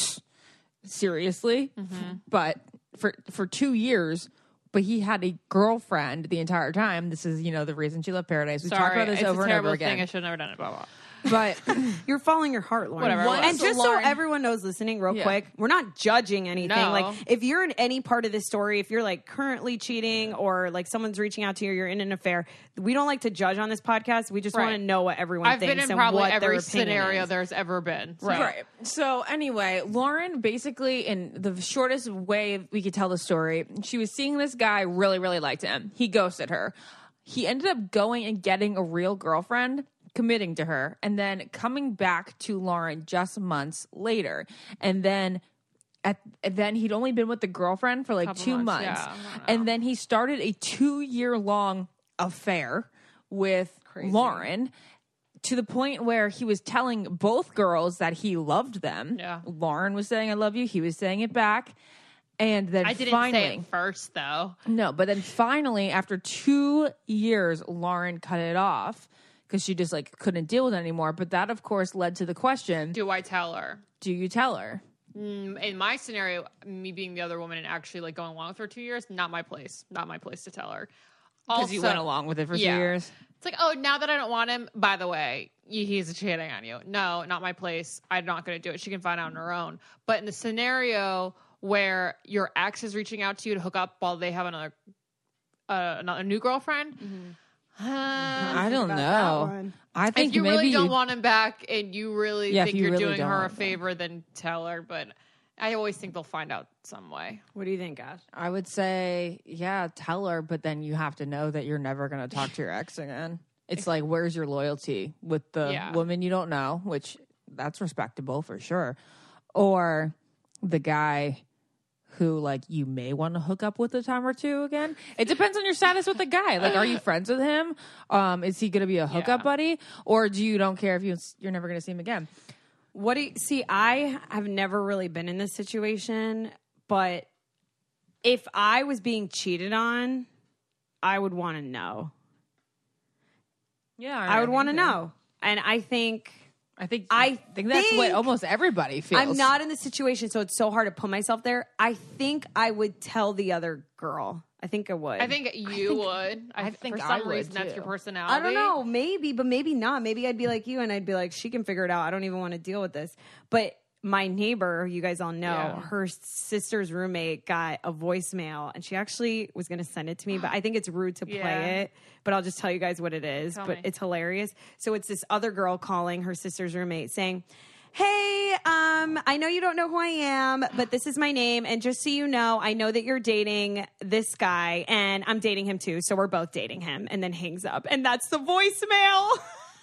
seriously, mm-hmm. but for for two years. But he had a girlfriend the entire time. This is, you know, the reason she left Paradise. We Sorry, talked about this it's over a and terrible over again. thing. I should have never done it. Blah blah. But you're following your heart, Lauren. Whatever. And So just Lauren- so everyone knows listening real Yeah. quick, we're not judging anything. No. Like if you're in any part of this story, if you're like currently cheating or like someone's reaching out to you, you're in an affair, we don't like to judge on this podcast. We just Right. want to know what everyone I've thinks been in and probably what their every opinion scenario is. there's ever been. So. Right. So anyway, Lauren basically, in the shortest way we could tell the story, she was seeing this guy, really, really liked him. He ghosted her. He ended up going and getting a real girlfriend, committing to her, and then coming back to Lauren just months later. And then at and then he'd only been with the girlfriend for like Couple two months, months. yeah, I don't know. And then he started a two-year-long affair with Lauren, to the point where he was telling both girls that he loved them. Yeah. Lauren was saying, I love you. He was saying it back. And then I didn't finally, say it first, though. no, but then finally, after two years, Lauren cut it off because she just like couldn't deal with it anymore. But that, of course, led to the question: Do I tell her? do you tell her? In my scenario, me being the other woman and actually like going along with her two years, not my place. Not my place to tell her. Because you Also- went along with it for Yeah. two years. It's like, oh, now that I don't want him, by the way, he- he's cheating on you. No, not my place. I'm not going to do it. She can find out on her own. But in the scenario where your ex is reaching out to you to hook up while they have another, uh, another new girlfriend, uh, I don't about that know. one. I think if you maybe really don't you- want him back and you really Yeah, if think you you're really doing don't her a want him. favor, then tell her. But I always think they'll find out some way. What do you think, Ash? I would say, yeah, tell her, but then you have to know that you're never going to talk to your ex again. It's like, where's your loyalty with the Yeah. woman you don't know, which that's respectable for sure, or the guy who like you may want to hook up with a time or two again. It depends on your status with the guy. Like, are you friends with him? Um, is he going to be a hookup Yeah. buddy, or do you don't care if you you're never going to see him again? What do you see? I have never really been in this situation, but if I was being cheated on, I would want to know. Yeah, I would want to know. And I think I think I think that's what think- almost everybody feels. I'm not in the situation, so it's so hard to put myself there. I think I would tell the other girl. I think I would. I think you would. I, I think for I some would, reason that's too. your personality. I don't know, maybe, but maybe not. Maybe I'd be like you and I'd be like, she can figure it out. I don't even want to deal with this. But my neighbor, you guys all know, Yeah. her sister's roommate got a voicemail and she actually was going to send it to me, but I think it's rude to play Yeah. it. But I'll just tell you guys what it is. Tell but me. it's hilarious. So it's this other girl calling her sister's roommate saying, hey, um, I know you don't know who I am, but this is my name. And just so you know, I know that you're dating this guy and I'm dating him too. So we're both dating him. And then hangs up. And that's the voicemail.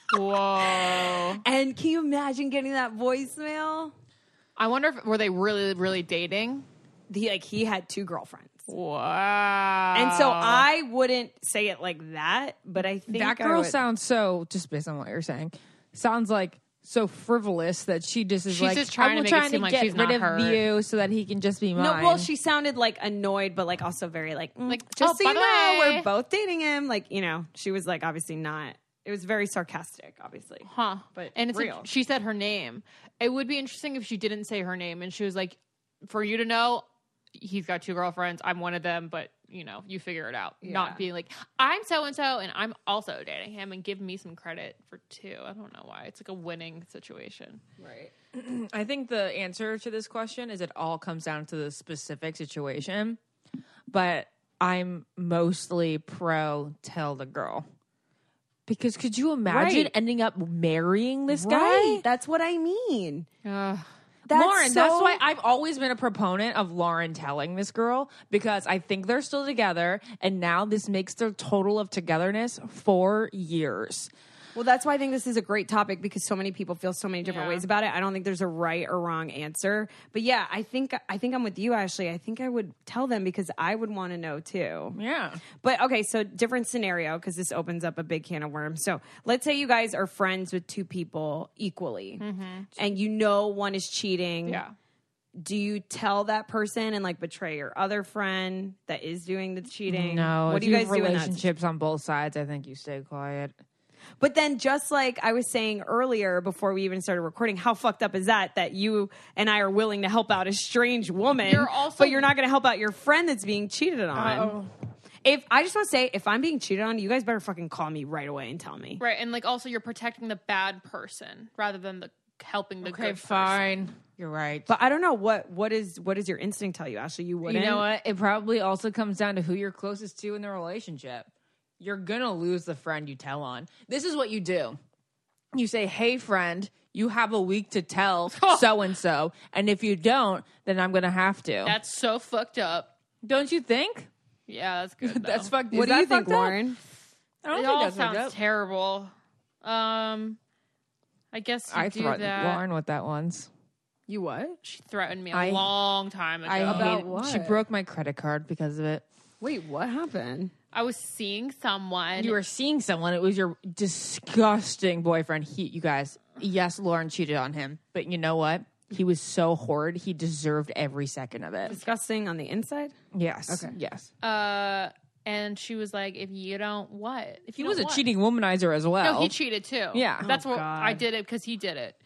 Whoa. And can you imagine getting that voicemail? I wonder if were they really, really dating? He, like, he had two girlfriends. Wow. And so I wouldn't say it like that, but I think That I girl would- sounds so, just based on what you're saying, sounds like so frivolous that she just is She's like, just trying I'm to make it trying seem to like get she's rid not of hurt. you so that he can just be mine. No, well, she sounded like annoyed, but like also very like, mm, Like, just oh, so by you the know, way. we're both dating him. Like, you know, she was like obviously not. It was very sarcastic, obviously. Huh. But and it's real. Like, she said her name. It would be interesting if she didn't say her name and she was like, for you to know, he's got two girlfriends. I'm one of them, but you know, you figure it out. Yeah. Not being like, I'm so and so and I'm also dating him and give me some credit for two. I don't know why. It's like a winning situation. Right. I think the answer to this question is it all comes down to the specific situation, but I'm mostly pro tell the girl. Because could you imagine Right. ending up marrying this Right. guy? That's what I mean. Ugh. That's Lauren, so- that's why I've always been a proponent of Lauren telling this girl, because I think they're still together, and now this makes their total of togetherness four years. Well, that's why I think this is a great topic because so many people feel so many different Yeah. ways about it. I don't think there's a right or wrong answer. But yeah, I think I think I'm with you, Ashley. I think I would tell them because I would want to know too. Yeah. But okay, so different scenario because this opens up a big can of worms. So let's say you guys are friends with two people equally, and you know one is cheating. Yeah. Do you tell that person and like betray your other friend that is doing the cheating? No. What if do you guys have do in that relationships on both sides, I think you stay quiet. But then, just like I was saying earlier before we even started recording, how fucked up is that? That you and I are willing to help out a strange woman, You're also- but you're not going to help out your friend that's being cheated on. If I just want to say, if I'm being cheated on, you guys better fucking call me right away and tell me. Right. And like also you're protecting the bad person rather than the helping the Okay, good person. fine. You're right. But I don't know what what is what does your instinct tell you, Ashley? You you wouldn't. know what? It probably also comes down to who you're closest to in the relationship. You're going to lose the friend you tell on. This is what you do. You say, hey, friend, you have a week to tell so-and-so. And if you don't, then I'm going to have to. That's so fucked up. Don't you think? Yeah, that's good. That's though. fucked. What is do you that think, fucked up? Lauren? I don't It think all that's fucked sounds up. terrible. Um, I guess you I do threatened that. Lauren with that once. You what? She threatened me a I- long time ago. I About hated, what? She broke my credit card because of it. Wait, what happened? I was seeing someone. You were seeing someone. It was your disgusting boyfriend. He, you guys, yes, Lauren cheated on him, but you know what? He was so horrid. He deserved every second of it. Disgusting on the inside? Yes. Okay. Yes. uh, and she was like, "If you don't, what? If He you was a don't what?" cheating womanizer as well. No, he cheated too. Yeah. that's Oh, what God. I did it because he did it.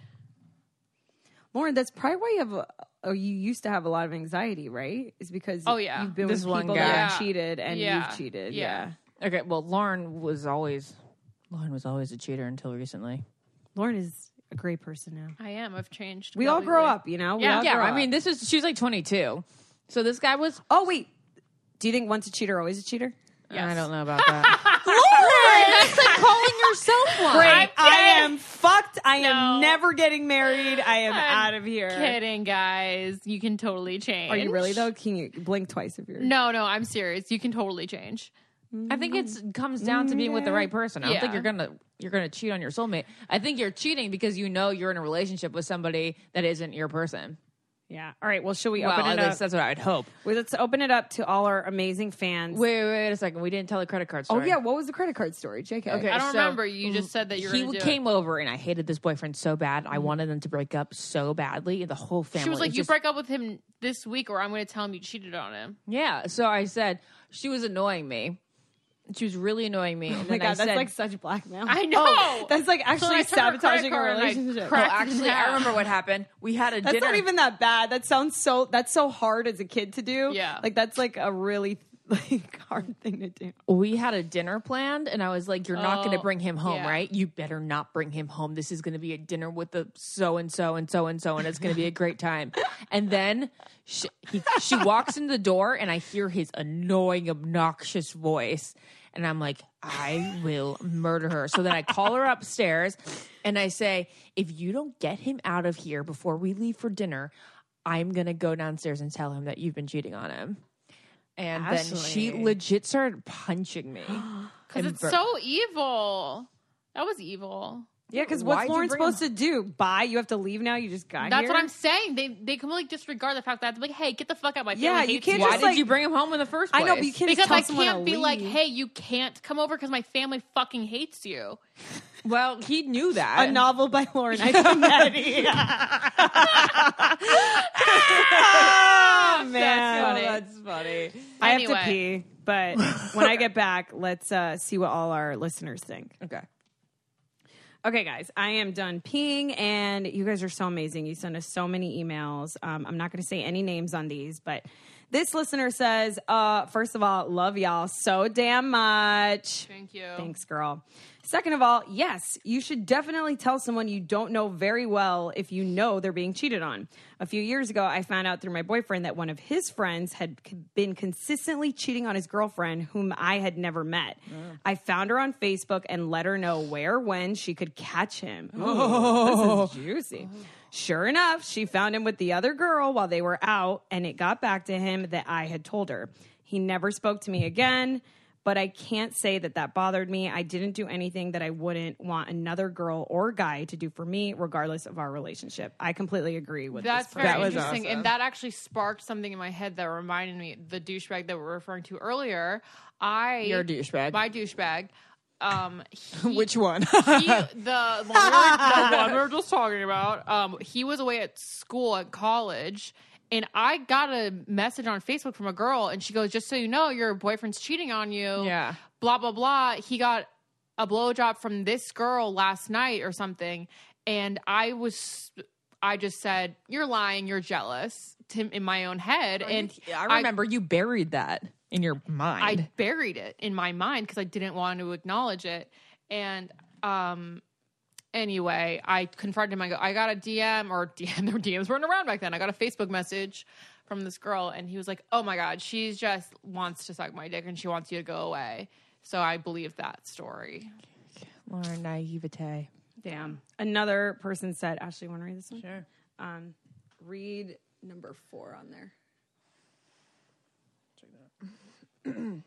Lauren, that's probably why you have, a, or you used to have a lot of anxiety, right? Is because Oh, yeah. you've been This with one people guy. that Yeah. have cheated and Yeah. you've cheated. Yeah. Yeah. Okay. Well, Lauren was always, Lauren was always a cheater until recently. Lauren is a great person now. I am. I've changed. We all grow completely. up, you know? We Yeah. all Yeah. grow I up. mean, this is, she was like twenty-two. So this guy was, oh, wait. Do you think once a cheater, always a cheater? Yes. I don't know about that. Lauren, that's like calling yourself one. Great. I kidding. am fucked. I am No. never getting married. I am I'm out of here. Kidding, guys. You can totally change. Are you really, though? Can you blink twice if you're. No, no. I'm serious. You can totally change. I think it's comes down to being with the right person. I don't think Yeah. you're gonna you're gonna cheat on your soulmate. I think you're cheating because you know you're in a relationship with somebody that isn't your person. Yeah. All right. Well, should we Well, open at it least up? that's what I'd hope. Well, let's open it up to all our amazing fans. Wait, wait, wait a second. We didn't tell the credit card Oh, story. yeah. What was the credit card story? J K. Okay. I don't so- remember. You just said that you were He gonna do came it. over and I hated this boyfriend so bad. I wanted them to break up so badly. The whole family. She was like, it "You just- break up with him this week, or I'm going to tell him you cheated on him." Yeah. So I said she was annoying me. She was really annoying me. And Oh my then God, I that's said, like such blackmail. I know. Oh, that's like So actually I took her credit sabotaging a card and I relationship. "Oh, cracked it in actually, I half." remember what happened. We had a That's dinner. not even that bad. That sounds so. That's so hard as a kid to do. Yeah. like that's like a really like hard thing to do. we had a dinner planned and I was like, you're not going to Oh, bring him home, yeah. right? You better not bring him home. This is going to be a dinner with the so-and-so and so-and-so and it's going to be a great time. And then she, he, she walks in the door and I hear his annoying, obnoxious voice. And I'm like, I will murder her. So then I call her upstairs and I say, if you don't get him out of here before we leave for dinner, I'm going to go downstairs and tell him that you've been cheating on him. And then she Ashley. legit started punching me. Because And it's bur- so evil. That was evil. Yeah, because Why'd what's you Lauren bring supposed to do? Bye? You have to leave now? You just got That's here? what I'm saying. They they completely disregard the fact that they're like, hey, get the fuck out. My family Yeah, you hates can't you. Why just, did like- you bring him home in the first place? I know, but you can't just Because tell I someone to can't be like, leave. hey, you can't come over because my family fucking hates you. Well, he knew that. A novel by Lauren Iconetti. Oh, man. Oh, that's funny. I have Anyway. to pee, but when I get back, let's uh, see what all our listeners think. Okay. Okay, guys, I am done peeing, and you guys are so amazing. You send us so many emails. Um, I'm not going to say any names on these, but this listener says, uh, first of all, love y'all so damn much. Thank you. Thanks, girl. Second of all, yes, you should definitely tell someone you don't know very well if you know they're being cheated on. A few years ago, I found out through my boyfriend that one of his friends had c- been consistently cheating on his girlfriend, whom I had never met. I found her on Facebook and let her know where, when she could catch him. Ooh, this is juicy. Sure enough, she found him with the other girl while they were out, and it got back to him that I had told her. He never spoke to me again. But I can't say that that bothered me. I didn't do anything that I wouldn't want another girl or guy to do for me, regardless of our relationship. I completely agree with That's this. very That was interesting. awesome. And that actually sparked something in my head that reminded me the douchebag that we were referring to earlier. I You're a douchebag. My douchebag. Um, he, Which one? he, the, one we were, the one we were just talking about. Um, he was away at school at college. And I got a message on Facebook from a girl, and she goes, just so you know, your boyfriend's cheating on you. Yeah. Blah, blah, blah. He got a blowjob from this girl last night or something. And I was, I just said, you're lying, you're jealous to, in my own head. And I remember you buried that in your mind. I buried it in my mind because I didn't want to acknowledge it. And, um, Anyway, I confronted him. I go, I got a D M or D M. There were D Ms weren't around back then. I got a Facebook message from this girl, and he was like, "Oh my god, she just wants to suck my dick, and she wants you to go away." So I believe that story. Lauren naivete. Damn. Another person said, Ashley, you want to read this one? Sure. Um, read number four on there.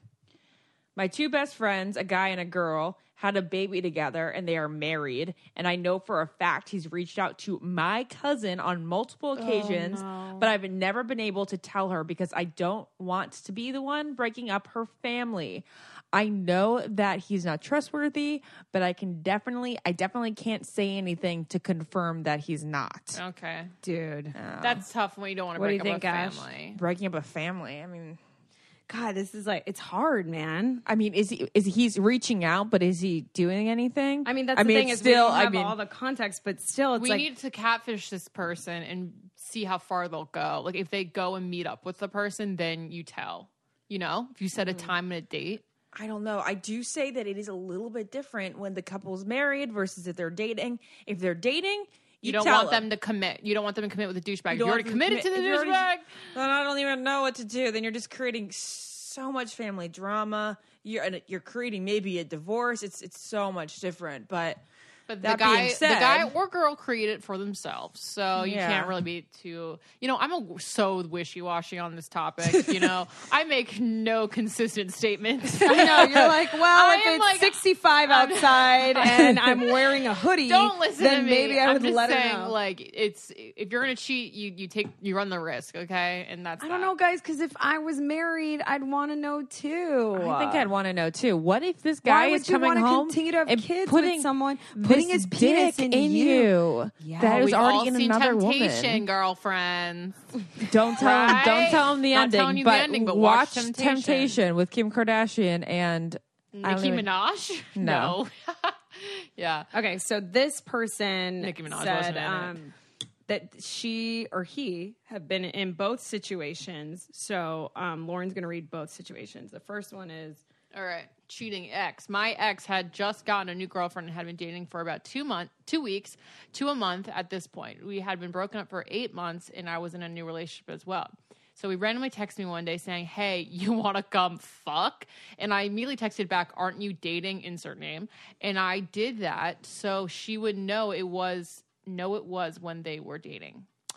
My two best friends, a guy and a girl, had a baby together and they are married. And I know for a fact he's reached out to my cousin on multiple occasions, but I've never been able to tell her because I don't want to be the one breaking up her family. I know that he's not trustworthy, but I can definitely, I definitely can't say anything to confirm that he's not. Okay, Dude. that's tough when you don't want to What do break you up think, a Ash? family. Breaking up a family, I mean... God, this is like, it's hard, man. I mean, is he is he's reaching out, but is he doing anything? I mean, that's I the mean, thing it's is we still. don't have I mean, all the context, but still, it's We like, need to catfish this person and see how far they'll go. Like if they go and meet up with the person, then you tell. You know, if you set a time and a date. I don't know. I do say that it is a little bit different when the couple's married versus if they're dating. If they're dating, you, You don't tell want them to commit. You don't want them to commit with a douchebag. You You don't are already want them committed to the commit- if you're douchebag. already- Then I don't even know what to do. Then you're just creating so much family drama. You're and you're creating maybe a divorce. It's it's so much different. But But that the guy, being the said, guy or girl create it for themselves, so you Yeah. can't really be too. You know, I'm a, so wishy washy on this topic. You know, I make no consistent statements. I know, you're like, well, I if am it's like- sixty-five outside and I'm wearing a hoodie, Don't listen then to me. maybe I I'm would just let saying, her know. like, it's if you're gonna cheat, you you take you run the risk, okay? And that's I don't that. know, guys, because if I was married, I'd want to know too. I think I'd want to know too. What if this Why guy would is you coming wanna home continue to have and kids with putting someone, putting this his penis dick in you? Yeah. that is We've already all in seen another Temptation, woman? girlfriends. Don't tell him. Right? Don't tell him the Not ending. telling you the but ending, but watch watch Temptation. Temptation. with Kim Kardashian and I don't Nicki even- Minaj? No. No. Yeah. Okay, so this person Nicki Minaj said wasn't in it. um, that she or he have been in both situations. So um, Lauren's going to read both situations. The first one is All right. Cheating ex. My ex had just gotten a new girlfriend and had been dating for about two months, two weeks to a month at this point. We had been broken up for eight months and I was in a new relationship as well. So we randomly texted me one day saying, hey, you want to come fuck? And I immediately texted back, aren't you dating? Insert name. And I did that so she would know it was, know it was when they were dating.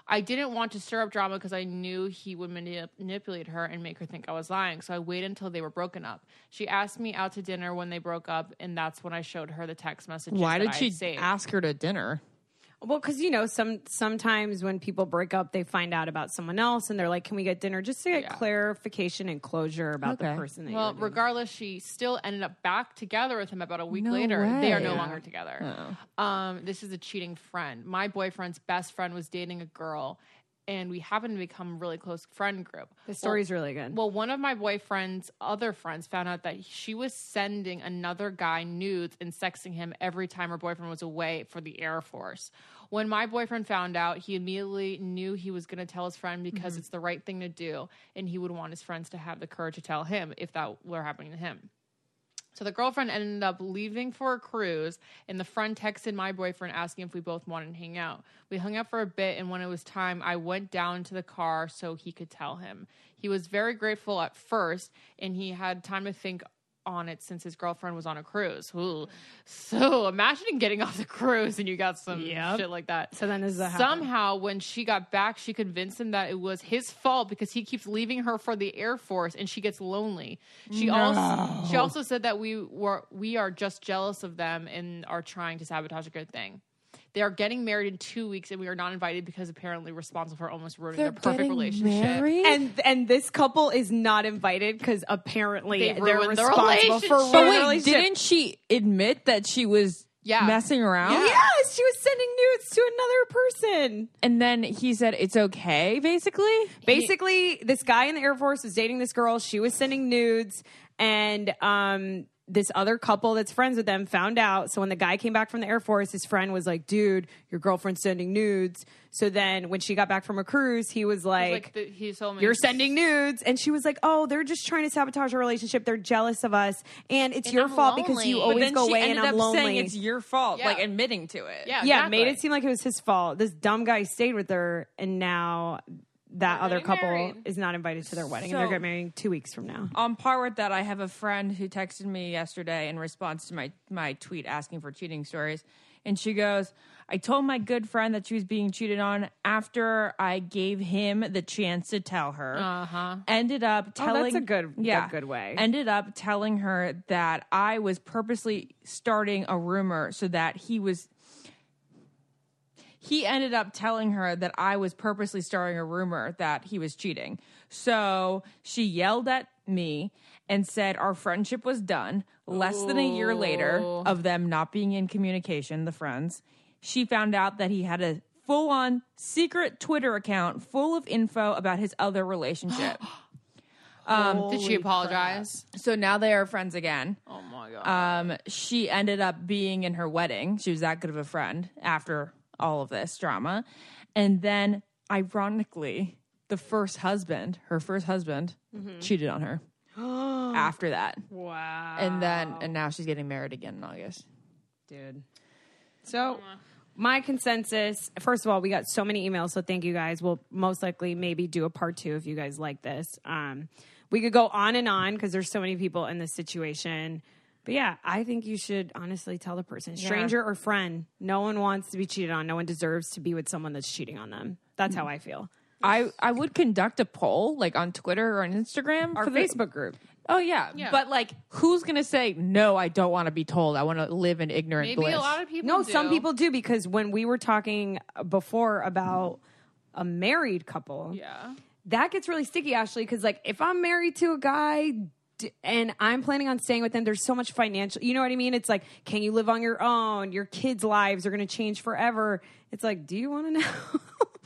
I didn't want to stir up drama because I knew he would manip- manipulate her and make her think I was lying. So I waited until they were broken up. She asked me out to dinner when they broke up, and that's when I showed her the text messages. Why that did I she had saved. ask her to dinner? Well, because, you know, some sometimes when people break up, they find out about someone else and they're like, can we get dinner? Just to get Yeah. clarification and closure about Okay. the person that Well, you're dating. regardless, she still ended up back together with him about a week No later. They are no way. longer together. Um, this is a cheating friend. My boyfriend's best friend was dating a girl, and we happened to become a really close friend group. The story's really good. Well, one of my boyfriend's other friends found out that she was sending another guy nudes and sexting him every time her boyfriend was away for the Air Force. When my boyfriend found out, he immediately knew he was going to tell his friend because Mm-hmm. it's the right thing to do, and he would want his friends to have the courage to tell him if that were happening to him. So the girlfriend ended up leaving for a cruise, and the friend texted my boyfriend asking if we both wanted to hang out. We hung out for a bit, and when it was time, I went down to the car so he could tell him. He was very grateful at first, and he had time to think on it since his girlfriend was on a cruise. Ooh. So imagine getting off the cruise and you got some Yep. shit like that. So then this is what happened. Somehow, when she got back, she convinced him that it was his fault because he keeps leaving her for the Air Force, and she gets lonely. She also she also said that we were we are just jealous of them and are trying to sabotage a good thing. They are getting married in two weeks, and we are not invited because apparently responsible for almost ruining their perfect relationship. And and this couple is not invited because apparently They they're ruined their responsible for relationship. But ruining the wait, relationship. didn't she admit that she was Yeah. messing around? Yeah. Yes, she was sending nudes to another person. And then he said it's okay, basically? Basically, this guy in the Air Force was dating this girl. She was sending nudes, and um, this other couple that's friends with them found out. So when the guy came back from the Air Force, his friend was like, "Dude, your girlfriend's sending nudes." So then when she got back from a cruise, he was like, Like the, he told me "You're sending nudes," and she was like, "Oh, they're just trying to sabotage our relationship. They're jealous of us, and it's And your I'm fault because you lonely." But always then go she away ended and I'm up lonely." saying it's your fault, Yeah. like admitting to it. Yeah, yeah, exactly. made it seem like it was his fault. This dumb guy stayed with her, and now that They're other getting couple married. is not invited to their wedding, So- and they're getting married two weeks from now. On par with that, I have a friend who texted me yesterday in response to my, my tweet asking for cheating stories. And she goes, I told my good friend that she was being cheated on after I gave him the chance to tell her. Uh-huh. Ended up Oh, telling... that's a good- yeah, good- good way. Ended up telling her that I was purposely starting a rumor so that he was... He ended up telling her that I was purposely starting a rumor that he was cheating. So she yelled at me and said our friendship was done. Less than a year later of them not being in communication, the friends, she found out that he had a full-on secret Twitter account full of info about his other relationship. Um, Did she apologize? So now they are friends again. Oh my god. Um, she ended up being in her wedding. She was that good of a friend after all of this drama. And then, ironically, the first husband, her first husband, cheated on her after that. Wow. And then, and now she's getting married again in August. Dude. So, my consensus, first of all, we got so many emails, so thank you guys. We'll most likely maybe do a part two if you guys like this. Um, we could go on and on because there's so many people in this situation. But yeah, I think you should honestly tell the person, stranger or friend. No one wants to be cheated on. No one deserves to be with someone that's cheating on them. That's how I feel. I, I would conduct a poll, like on Twitter or on Instagram. Our for the- Facebook group. Oh, yeah. Yeah. But, like, who's going to say, no, I don't want to be told. I want to live in ignorant Maybe bliss. a lot of people No, do. some people do because when we were talking before about a married couple, Yeah. that gets really sticky, Ashley, because like if I'm married to a guy d- and I'm planning on staying with them, there's so much financial, you know what I mean? It's like, can you live on your own? Your kids' lives are going to change forever. It's like, do you want to know?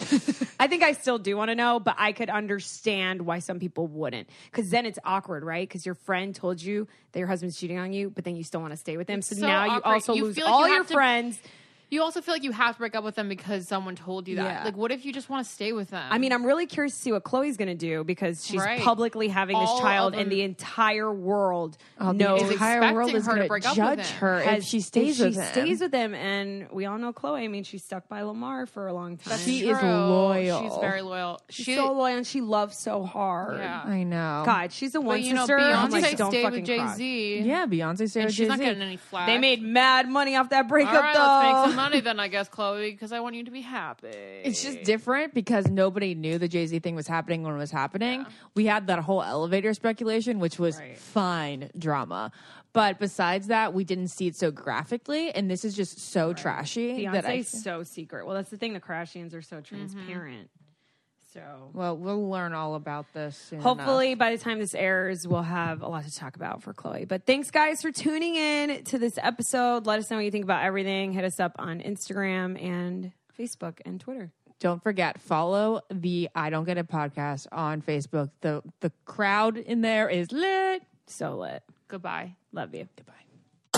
I think I still do want to know, but I could understand why some people wouldn't. Because then it's awkward, right? Because your friend told you that your husband's cheating on you, but then you still want to stay with him. So, so now you awkward. also You lose feel like all you your have to- friends. You also feel like you have to break up with them because someone told you that. Yeah. Like, what if you just want to stay with them? I mean, I'm really curious to see what Chloe's going to do because she's Right. publicly having this All child, of and them- the entire world Oh, knows the entire expecting world is her to going break to up with judge him. her if has- she stays if with she him. stays with him, and we all know Chloe. I mean, she's stuck by Lamar for a long time. That's She true. is loyal. She's very loyal. she's She, so loyal, and she loves so hard. Yeah. I know. God, she's the one But you know, sister. I'm Beyonce like, don't stayed fucking with Jay cry. Z. Yeah, Beyonce stayed and with she's not Jay-Z. getting any flack. They made mad money off that breakup, All right, though. let's make some money then, I guess, Chloe, because I want you to be happy. It's just different because nobody knew the Jay-Z thing was happening when it was happening. Yeah. We had that whole elevator speculation, which was Right. fine drama. But besides that, we didn't see it so graphically, and this is just so right. trashy. That I, Beyonce's so secret. Well, that's the thing. The Kardashians are so transparent. Mm-hmm. So, well, we'll learn all about this soon hopefully enough. by the time this airs, we'll have a lot to talk about for Chloe. But thanks, guys, for tuning in to this episode. Let us know what you think about everything. Hit us up on Instagram and Facebook and Twitter. Don't forget, follow the I Don't Get It podcast on Facebook. The the crowd in there is lit. So lit. Goodbye. Love you. Goodbye.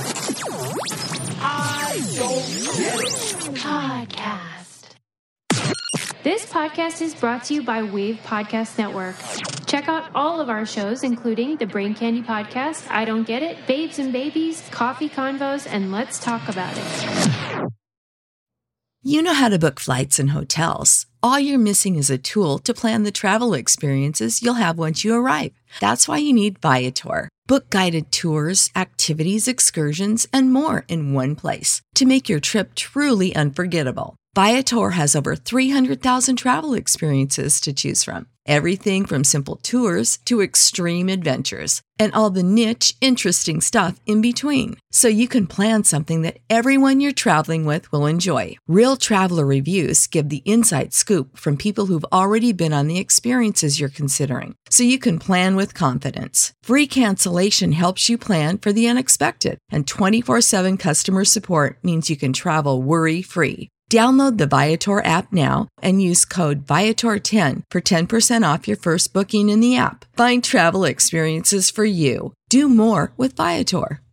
I don't get it. Podcast. This podcast is brought to you by Wave Podcast Network. Check out all of our shows, including the Brain Candy Podcast, I Don't Get It, Babes and Babies, Coffee Convos, and Let's Talk About It. You know how to book flights and hotels. All you're missing is a tool to plan the travel experiences you'll have once you arrive. That's why you need Viator. Book guided tours, activities, excursions, and more in one place to make your trip truly unforgettable. Viator has over three hundred thousand travel experiences to choose from. Everything from simple tours to extreme adventures and all the niche, interesting stuff in between. So you can plan something that everyone you're traveling with will enjoy. Real traveler reviews give the inside scoop from people who've already been on the experiences you're considering. So you can plan with confidence. Free cancellation helps you plan for the unexpected. And twenty-four seven customer support means you can travel worry-free. Download the Viator app now and use code Viator ten for ten percent off your first booking in the app. Find travel experiences for you. Do more with Viator.